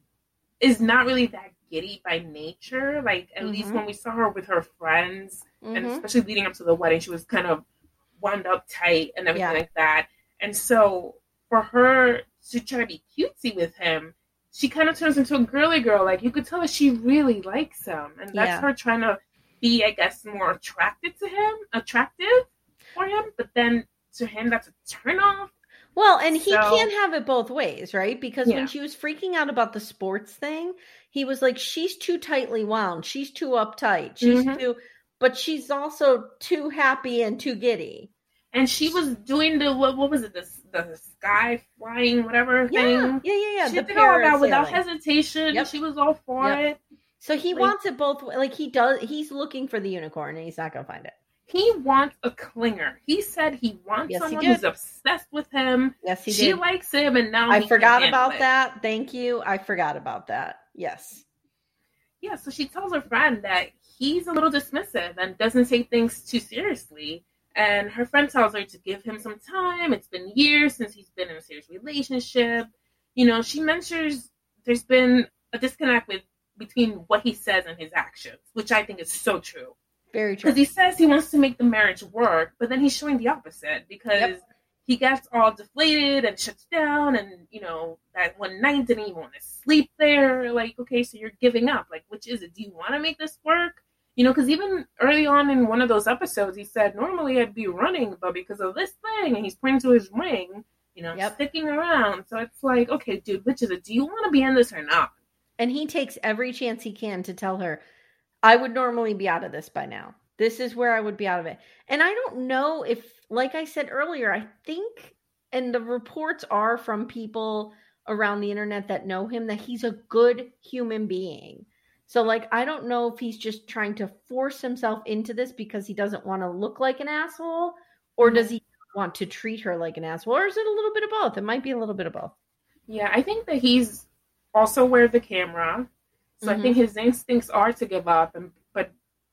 is not really that giddy by nature. Like, at mm-hmm. least when we saw her with her friends, mm-hmm. and especially leading up to the wedding, she was kind of wound up tight and everything yeah. like that. And so for her to try to be cutesy with him, she kind of turns into a girly girl. Like, you could tell that she really likes him. And that's yeah. her trying to be, I guess, more attracted to him, attractive for him. But then to him, that's a turnoff. Well, and he so, can't have it both ways, right? Because yeah. when she was freaking out about the sports thing, he was like, she's too tightly wound. She's too uptight. She's mm-hmm. too, but she's also too happy and too giddy. And she was doing the, what, what was it, the, the sky flying, whatever yeah. thing. Yeah, yeah, yeah. She the did all that without hesitation. Yep. She was all for yep. it. So he like, wants it both, like he does, he's looking for the unicorn and he's not going to find it. He wants a clinger. He said he wants yes, someone he who's obsessed with him. Yes, he she did. She likes him, and now I he forgot can about it. that. Thank you. I forgot about that. Yes. Yeah, so she tells her friend that he's a little dismissive and doesn't take things too seriously. And her friend tells her to give him some time. It's been years since he's been in a serious relationship. You know, she mentions there's been a disconnect with between what he says and his actions, which I think is so true. Very true. Because he says he wants to make the marriage work, but then he's showing the opposite because yep. he gets all deflated and shuts down. And, you know, that one night didn't even want to sleep there. Like, okay, so you're giving up. Like, which is it? Do you want to make this work? You know, because even early on in one of those episodes, he said, normally I'd be running, but because of this thing, and he's pointing to his ring, you know, yep. sticking around. So it's like, okay, dude, which is it? Do you want to be in this or not? And he takes every chance he can to tell her, I would normally be out of this by now. This is where I would be out of it. And I don't know if, like I said earlier, I think, and the reports are from people around the internet that know him, that he's a good human being. So, like, I don't know if he's just trying to force himself into this because he doesn't want to look like an asshole, or does he want to treat her like an asshole, or is it a little bit of both? It might be a little bit of both. Yeah, I think that he's also aware of the camera. So mm-hmm. I think his instincts are to give up, and but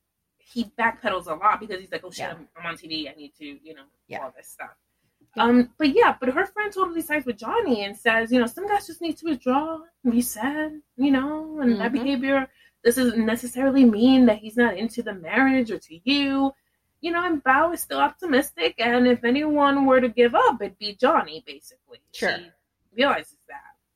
he backpedals a lot because he's like, oh shit, yeah. I'm, I'm on T V. I need to, you know, yeah. all this stuff. Yeah. Um, but yeah, but her friend totally sides with Johnny and says, you know, some guys just need to withdraw and be sad, you know, and mm-hmm. that behavior doesn't necessarily mean that he's not into the marriage or to you. You know, and Bao is still optimistic, and if anyone were to give up, it'd be Johnny, basically. Sure. She realizes that.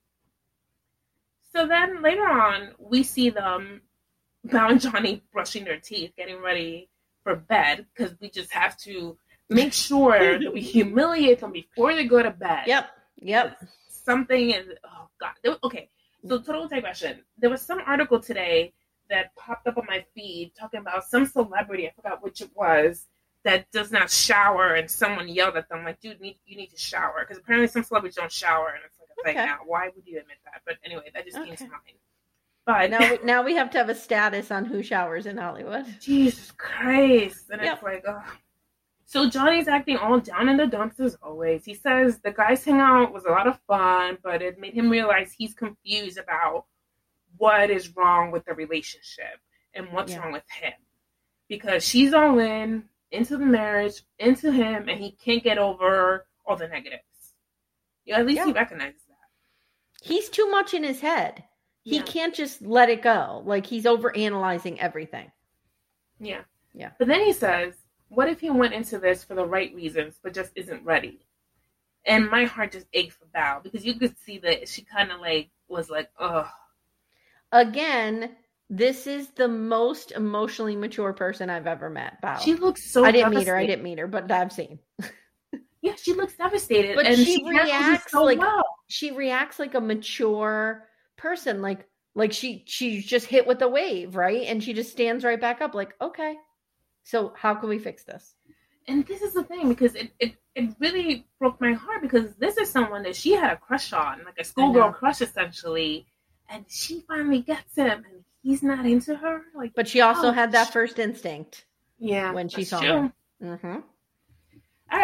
So then later on, we see them, Bao and Johnny, brushing their teeth, getting ready for bed, because we just have to make sure that we humiliate them before they go to bed. Yep, yep. Something is, oh God. Okay, so total digression. There was some article today that popped up on my feed talking about some celebrity, I forgot which it was, that does not shower, and someone yelled at them, like, dude, need, you need to shower. Because apparently some celebrities don't shower, and it's like a thing okay. now. Why would you admit that? But anyway, that just okay. came to mind. But now, we, now we have to have a status on who showers in Hollywood. Jesus Christ. And yep. it's like, oh. So Johnny's acting all down in the dumps as always. He says the guys hang out was a lot of fun, but it made him realize he's confused about what is wrong with the relationship and what's yeah. wrong with him. Because she's all in, into the marriage, into him, and he can't get over all the negatives. You know, at least yeah. he recognizes that. He's too much in his head. He yeah. can't just let it go. Like, he's overanalyzing everything. Yeah. Yeah. But then he says, what if he went into this for the right reasons, but just isn't ready? And my heart just ached for Bao, because you could see that she kind of like was like, ugh. Again, this is the most emotionally mature person I've ever met, Bao. She looks so I didn't meet her. I didn't meet her, but I've seen. Yeah, she looks devastated. But and she, she reacts so like well. she reacts like a mature person. Like like she she's just hit with a wave, right? And she just stands right back up like, okay. So how can we fix this? And this is the thing, because it, it, it really broke my heart, because this is someone that she had a crush on, like a schoolgirl crush essentially. And she finally gets him, and he's not into her. Like, but she also ouch. had that first instinct. Yeah, when she that's saw true. him. Mm-hmm. All right,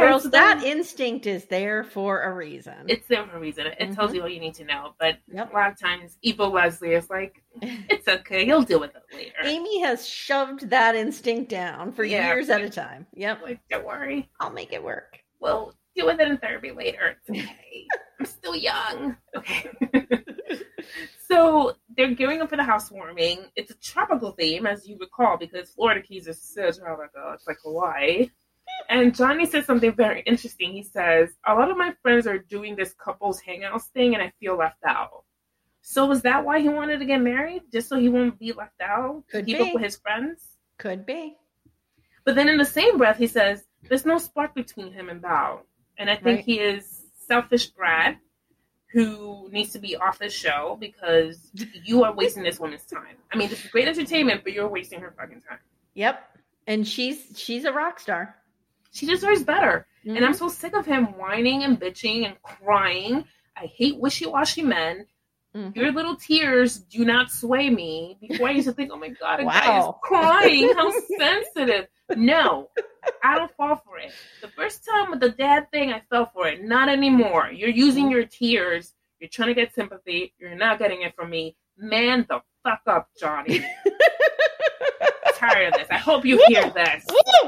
Girls, so then, that instinct is there for a reason. It's there for a reason. It mm-hmm. tells you all you need to know. But yep. a lot of times, evil Leslie is like, it's okay. You'll deal with it later. Amy has shoved that instinct down for yeah, years at a time. Yep. Like, don't worry. I'll make it work. We'll deal with it in therapy later. It's okay. I'm still young. Okay. So they're gearing up for the housewarming. It's a tropical theme, as you recall, because Florida Keys is so tropical. It's like Hawaii. And Johnny says something very interesting. He says, a lot of my friends are doing this couples hangouts thing, and I feel left out. So is that why he wanted to get married? Just so he won't be left out? Could keep be. up with his friends? Could be. But then in the same breath, he says, there's no spark between him and Bao. And I think right. he is selfish Brad who needs to be off this show because you are wasting this woman's time. I mean, this is great entertainment, but you're wasting her fucking time. Yep. And she's she's a rock star. She deserves better. Mm-hmm. And I'm so sick of him whining and bitching and crying. I hate wishy-washy men. Mm-hmm. Your little tears do not sway me. Before I used to think, oh my God, a wow. guy is crying. How sensitive. No, I don't fall for it. The first time with the dad thing, I fell for it. Not anymore. You're using your tears. You're trying to get sympathy. You're not getting it from me. Man the fuck up, Johnny. I'm tired of this. I hope you hear this.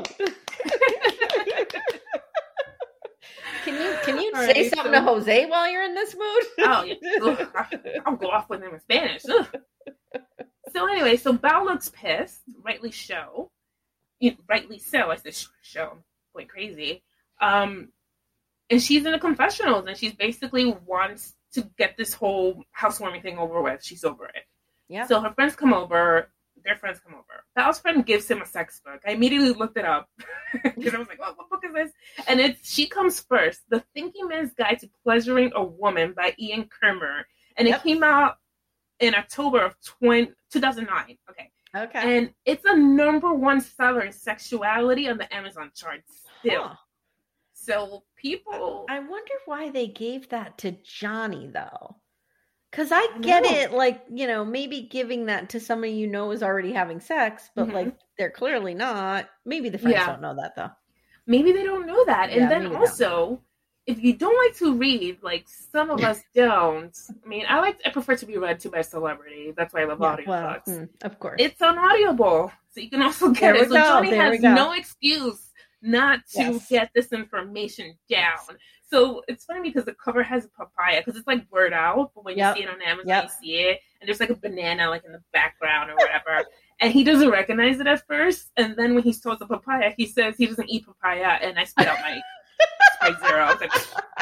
Can you can you All say right, something so, to Jose while you're in this mood? Oh, yeah. Ugh, I'll go off with him in Spanish. Ugh. So anyway, so Bao looks pissed, rightly so. Rightly so, I said show. I'm going crazy. Um, and she's in the confessionals, and she's basically wants to get this whole housewarming thing over with. She's over it. Yeah. So her friends come over. Their friends come over. Bao's friend gives him a sex book. I immediately looked it up because I was like, "Oh, what book is this?" And it's She Comes First: The Thinking Man's Guide to Pleasuring a Woman by Ian Kermer, and yep. it came out in October of two thousand nine. Okay. Okay. And it's a number one seller in sexuality on the Amazon charts still. Huh. So people... I wonder why they gave that to Johnny, though. Because I get I it, like, you know, maybe giving that to somebody you know is already having sex, but, mm-hmm. like, they're clearly not. Maybe the friends yeah. don't know that, though. Maybe they don't know that. And yeah, then also... Don't. If you don't like to read, like some of us don't, I mean, I like, I prefer to be read to by a celebrity. That's why I love yeah, audiobooks. Well, mm, of course. It's on Audible, so you can also get there it. So go, Johnny has no excuse not to yes. get this information down. So it's funny because the cover has a papaya, because it's like blurred out, but when yep. you see it on Amazon, yep. you see it, and there's like a banana like in the background or whatever. And he doesn't recognize it at first, and then when he told the papaya, he says he doesn't eat papaya, and I spit out my... Zero. I, like,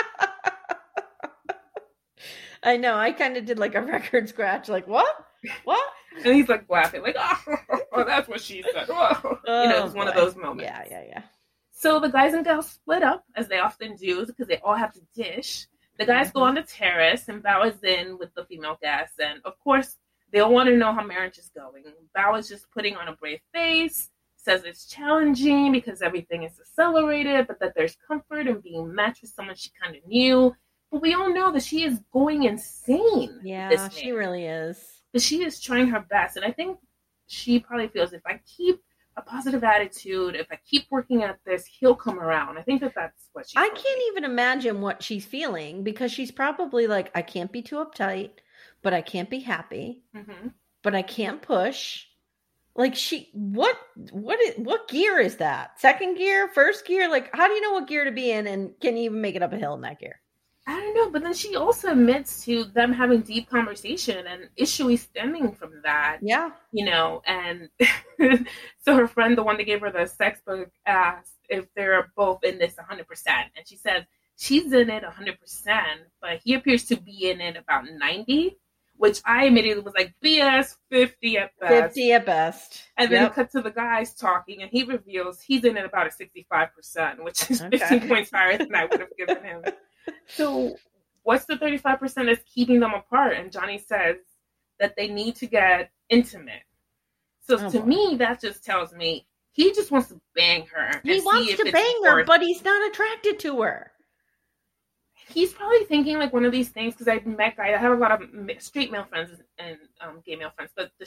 I know. I kind of did like a record scratch. Like, what? What? And he's like laughing, like, oh, oh that's what she said. Oh. You know, it's one of those moments. Yeah, yeah, yeah. So the guys and girls split up, as they often do, because they all have to dish. The guys mm-hmm. go on the terrace, and Bao is in with the female guests. And of course, they all want to know how marriage is going. Bao is just putting on a brave face. Says it's challenging because everything is accelerated, but that there's comfort in being matched with someone she kind of knew. But we all know that she is going insane. Yeah, she really is. But she is trying her best. And I think she probably feels if I keep a positive attitude, if I keep working at this, he'll come around. I think that that's what she's I can't feeling. even imagine what she's feeling, because she's probably like, I can't be too uptight, but I can't be happy, mm-hmm. but I can't push. Like she, what, what is, what gear is that? Second gear, first gear? Like, how do you know what gear to be in, and can you even make it up a hill in that gear? I don't know, but then she also admits to them having deep conversation and issues stemming from that. Yeah. You know, and so her friend, the one that gave her the sex book, asked if they're both in this one hundred percent. And she says she's in it one hundred percent, but he appears to be in it about ninety. Which I immediately was like, B S, fifty at best. fifty at best. And then yep. we cut to the guys talking, and he reveals he's in at about a sixty-five percent, which is okay. fifteen points higher than I would have given him. So what's the thirty-five percent that's keeping them apart? And Johnny says that they need to get intimate. So oh, to boy. me, that just tells me he just wants to bang her. He wants to bang her, but he's not attracted to her. He's probably thinking like one of these things, because I met guys, I have a lot of straight male friends and um, gay male friends, but the straight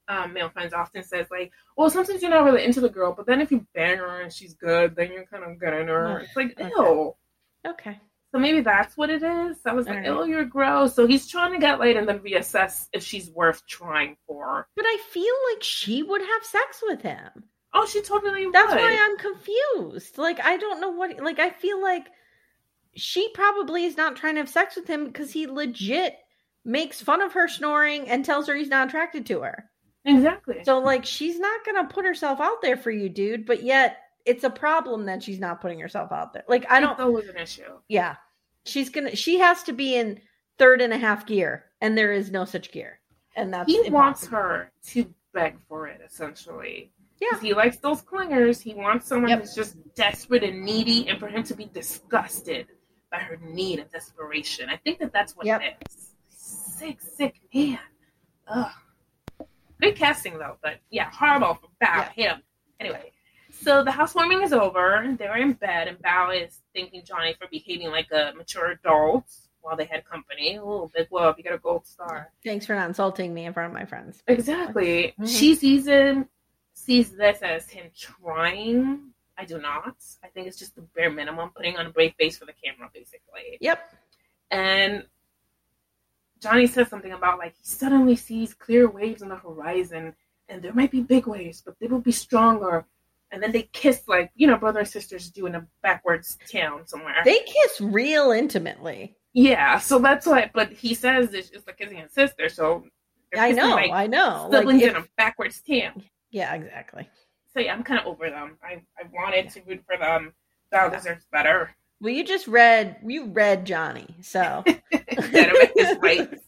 um, male friends often says, like, well, sometimes you're not really into the girl, but then if you bang her and she's good, then you're kind of good in her. It's like, Okay. ew. Okay. So maybe that's what it is. I was like, All right. oh, you're gross. So he's trying to get laid and then reassess if she's worth trying for. But I feel like she would have sex with him. Oh, she totally would. That's why I'm confused. Like, I don't know what, like, I feel like she probably is not trying to have sex with him because he legit makes fun of her snoring and tells her he's not attracted to her. Exactly. So, like, she's not going to put herself out there for you, dude, but yet it's a problem that she's not putting herself out there. Like, I don't. It's always an issue. Yeah. She's going to, she has to be in third and a half gear, and there is no such gear. And that's He impossible. wants her to beg for it, essentially. Yeah. Because he likes those clingers. He wants someone Yep. who's just desperate and needy, and for him to be disgusted by her need and desperation. I think that that's what Yep. it is. Sick, sick man. Ugh. Great casting, though. But yeah, horrible for Bao. Yeah. Him. Anyway, so the housewarming is over. They're in bed, and Bao is thanking Johnny for behaving like a mature adult while they had company. Oh, big love. You got a gold star. Thanks for not insulting me in front of my friends. Exactly. Mhm. She sees him, sees this as him trying. I do not. I think it's just the bare minimum, putting on a brave face for the camera, basically. Yep. And Johnny says something about, like, he suddenly sees clear waves on the horizon, and there might be big waves, but they will be stronger. And then they kiss, like, you know, brother and sisters do in a backwards town somewhere. They kiss real intimately. Yeah, so that's what, but he says it's just like kissing his sister, so they're I kissing know, like I know. siblings Like, in if- a backwards town. yeah, exactly. So yeah, I'm kind of over them. I, I wanted to root for them. Val deserves better. Well, you just read, you read Johnny, so. Better his rights.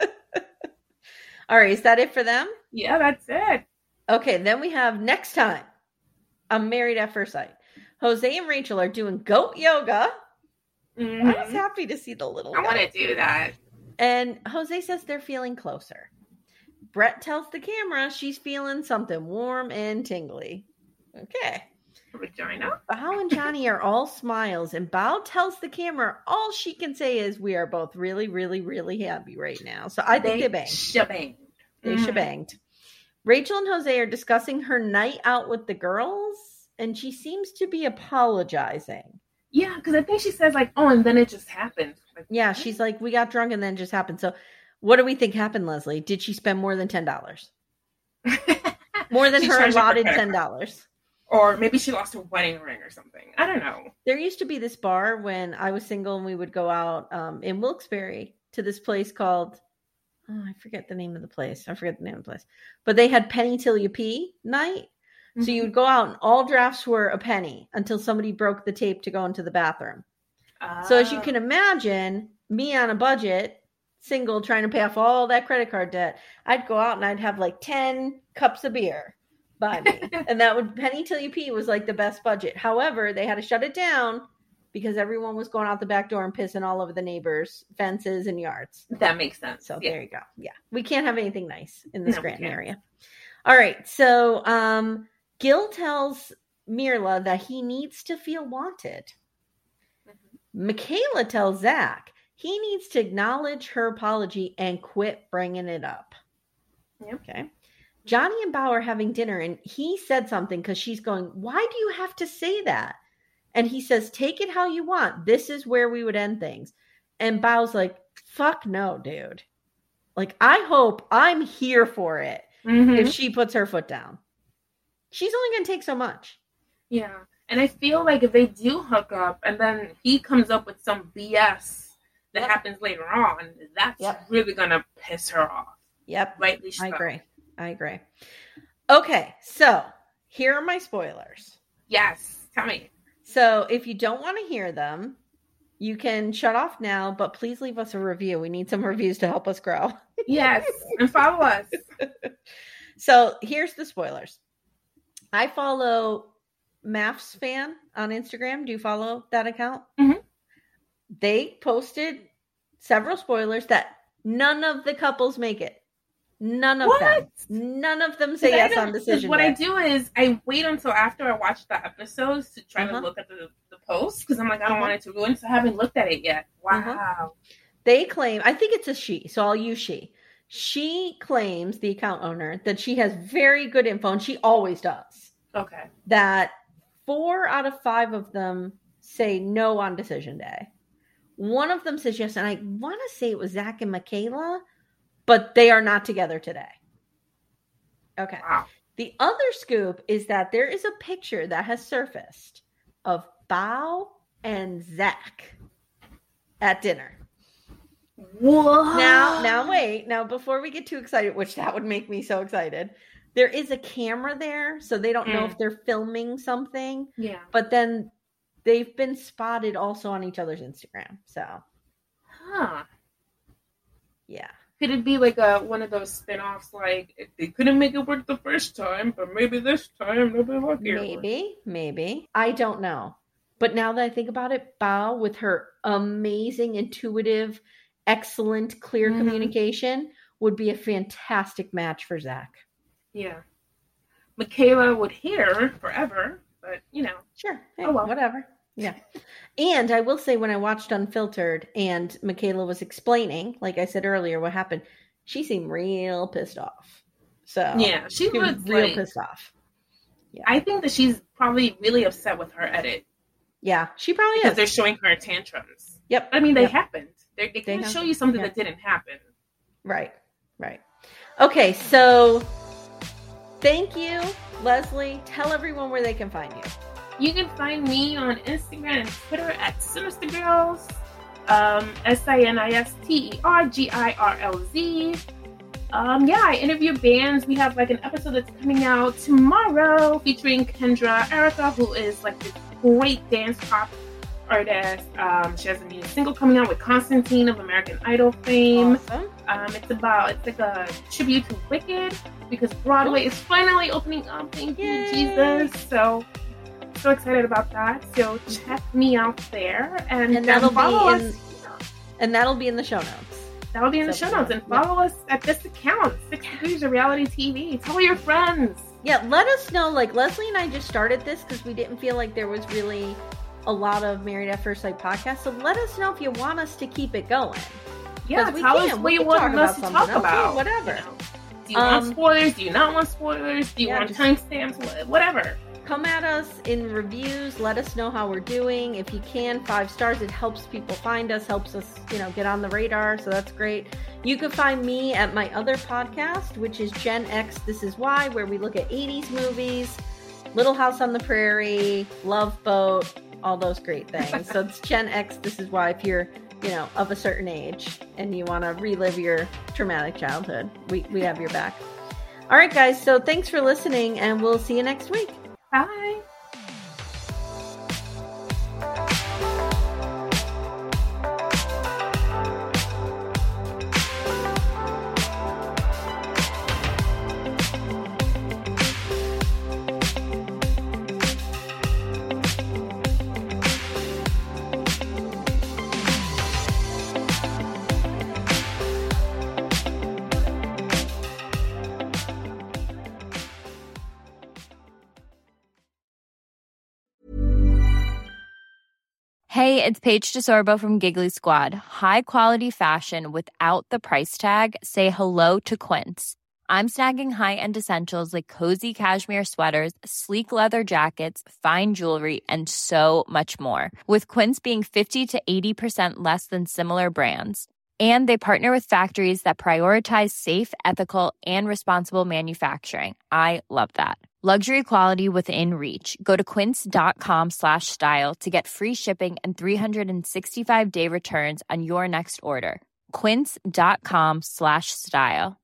All right, is that it for them? Yeah, that's it. Okay, then we have next time, I'm Married at First Sight. Jose and Rachel are doing goat yoga. Mhm. I was happy to see the little I want to goat. do that. And Jose says they're feeling closer. Brett tells the camera she's feeling something warm and tingly. Okay. Vagina. Bao and Johnny are all smiles, and Bao tells the camera all she can say is, we are both really, really, really happy right now. So I think they, banged. Shebang. They Mhm. shebanged. Rachel and Jose are discussing her night out with the girls, and she seems to be apologizing. Yeah, because I think she says, like, oh, and then it just happened. Like, Yeah, she's like, we got drunk and then it just happened. So what do we think happened, Leslie? Did she spend more than ten dollars? More than She her charged up her allotted credit ten card. dollars. Or maybe she lost her wedding ring or something. I don't know. There used to be this bar when I was single and we would go out um, in Wilkes-Barre to this place called, oh, I forget the name of the place. I forget the name of the place. But they had penny till you pee night. Mm-hmm. So you would go out and all drafts were a penny until somebody broke the tape to go into the bathroom. So as you Ah. can imagine, me on a budget, single, trying to pay off all that credit card debt, I'd go out and I'd have like ten cups of beer by me. And that would, penny till you pee was like the best budget. However, they had to shut it down because everyone was going out the back door and pissing all over the neighbors' fences and yards. That makes sense. So Yeah. there you go. Yeah. We can't have anything nice in this No, we Scranton can't. area. All right. So um, Gil tells Mirla that he needs to feel wanted. Michaela tells Zach he needs to acknowledge her apology and quit bringing it up. Yep. Okay. Johnny and Bao are having dinner, and he said something because she's going, why do you have to say that? And he says, take it how you want. This is where we would end things. And Bao's like, fuck no, dude. Like, I hope I'm here for it Mhm. if she puts her foot down. She's only going to take so much. Yeah. And I feel like if they do hook up and then he comes up with some B S that Yep. happens later on, that's Yep. really going to piss her off. Yep. Rightly so. I agree. I agree. Okay, so here are my spoilers. Yes. Tell me. So if you don't want to hear them, you can shut off now, but please leave us a review. We need some reviews to help us grow. Yes. And follow us. So here's the spoilers. I follow Maths Fan on Instagram. Do you follow that account? Mhm. They posted several spoilers that none of the couples make it. None of What? them. None of them say Because I yes don't- on because decision What day. I do is I wait until after I watch the episodes to try Uh-huh. to look at the, the post because I'm like, I don't Uh-huh. want it to ruin, so I haven't looked at it yet. Wow. Uh-huh. They claim, I think it's a she, so I'll use she. She claims, the account owner, that she has very good info, and she always does. Okay. That four out of five of them say no on decision day. One of them says yes, and I want to say it was Zach and Michaela, but they are not together today. Okay. Wow. The other scoop is that there is a picture that has surfaced of Bao and Zach at dinner. What? Now, now wait. Now, before we get too excited, which that would make me so excited, there is a camera there, so they don't mm. know if they're filming something. Yeah. But then they've been spotted also on each other's Instagram. So, huh? Yeah. Could it be like a one of those spin-offs, like if they couldn't make it work the first time, but maybe this time they'll be luckier? Maybe, maybe. I don't know. But now that I think about it, Bao, with her amazing, intuitive, excellent, clear mm-hmm. communication, would be a fantastic match for Zach. Yeah. Michaela would hear forever. But, you know. Sure. Hey, oh, well. Whatever. Yeah. And I will say, when I watched Unfiltered and Michaela was explaining, like I said earlier, what happened, she seemed real pissed off. So yeah, she, she was real like, pissed off. Yeah. I think that she's probably really upset with her edit. Yeah, she probably because is. Because they're showing her tantrums. Yep. I mean, they yep. happened. They're, they they can't show you something yeah. that didn't happen. Right. Right. Okay, so thank you, Leslie. Tell everyone where they can find you. You can find me on Instagram and Twitter at Sinister Girls, um, S I N I S T E R G I R L Z. Um, yeah, I interview bands. We have like an episode that's coming out tomorrow featuring Kendra Erica, who is like this great dance pop artist. Um, she has a new single coming out with Constantine of American Idol fame. Awesome. Um, it's about, it's like a tribute to Wicked because Broadway is finally opening up. Thank Yay. you, Jesus. So, so excited about that. So check me out there and, and that'll follow be in, us. And that'll be in the show notes. That'll be in the show notes. And follow yeah. us at this account, Six Degrees of Reality T V. Tell your friends. Yeah, let us know. Like, Leslie and I just started this because we didn't feel like there was really a lot of Married at First Sight podcasts. So let us know if you want us to keep it going. Yeah, we tell can. us what we you want us to talk okay, about. Whatever. You know, do you um, want spoilers? Do you not want spoilers? Do you yeah, want just, timestamps? Whatever. Come at us in reviews. Let us know how we're doing. If you can, five stars. It helps people find us, helps us, you know, get on the radar. So that's great. You can find me at my other podcast, which is Gen X This Is Why, where we look at eighties movies, Little House on the Prairie, Love Boat, all those great things. So it's Gen X This Is Why if you're, you know, of a certain age and you want to relive your traumatic childhood. We, we have your back. All right, guys. So thanks for listening, and we'll see you next week. Bye. Hey, it's Paige DeSorbo from Giggly Squad. High quality fashion without the price tag. Say hello to Quince. I'm snagging high-end essentials like cozy cashmere sweaters, sleek leather jackets, fine jewelry, and so much more. With Quince being fifty to eighty percent less than similar brands. And they partner with factories that prioritize safe, ethical, and responsible manufacturing. I love that. Luxury quality within reach. Go to quince.com slash style to get free shipping and three sixty-five day returns on your next order. Quince.com slash style.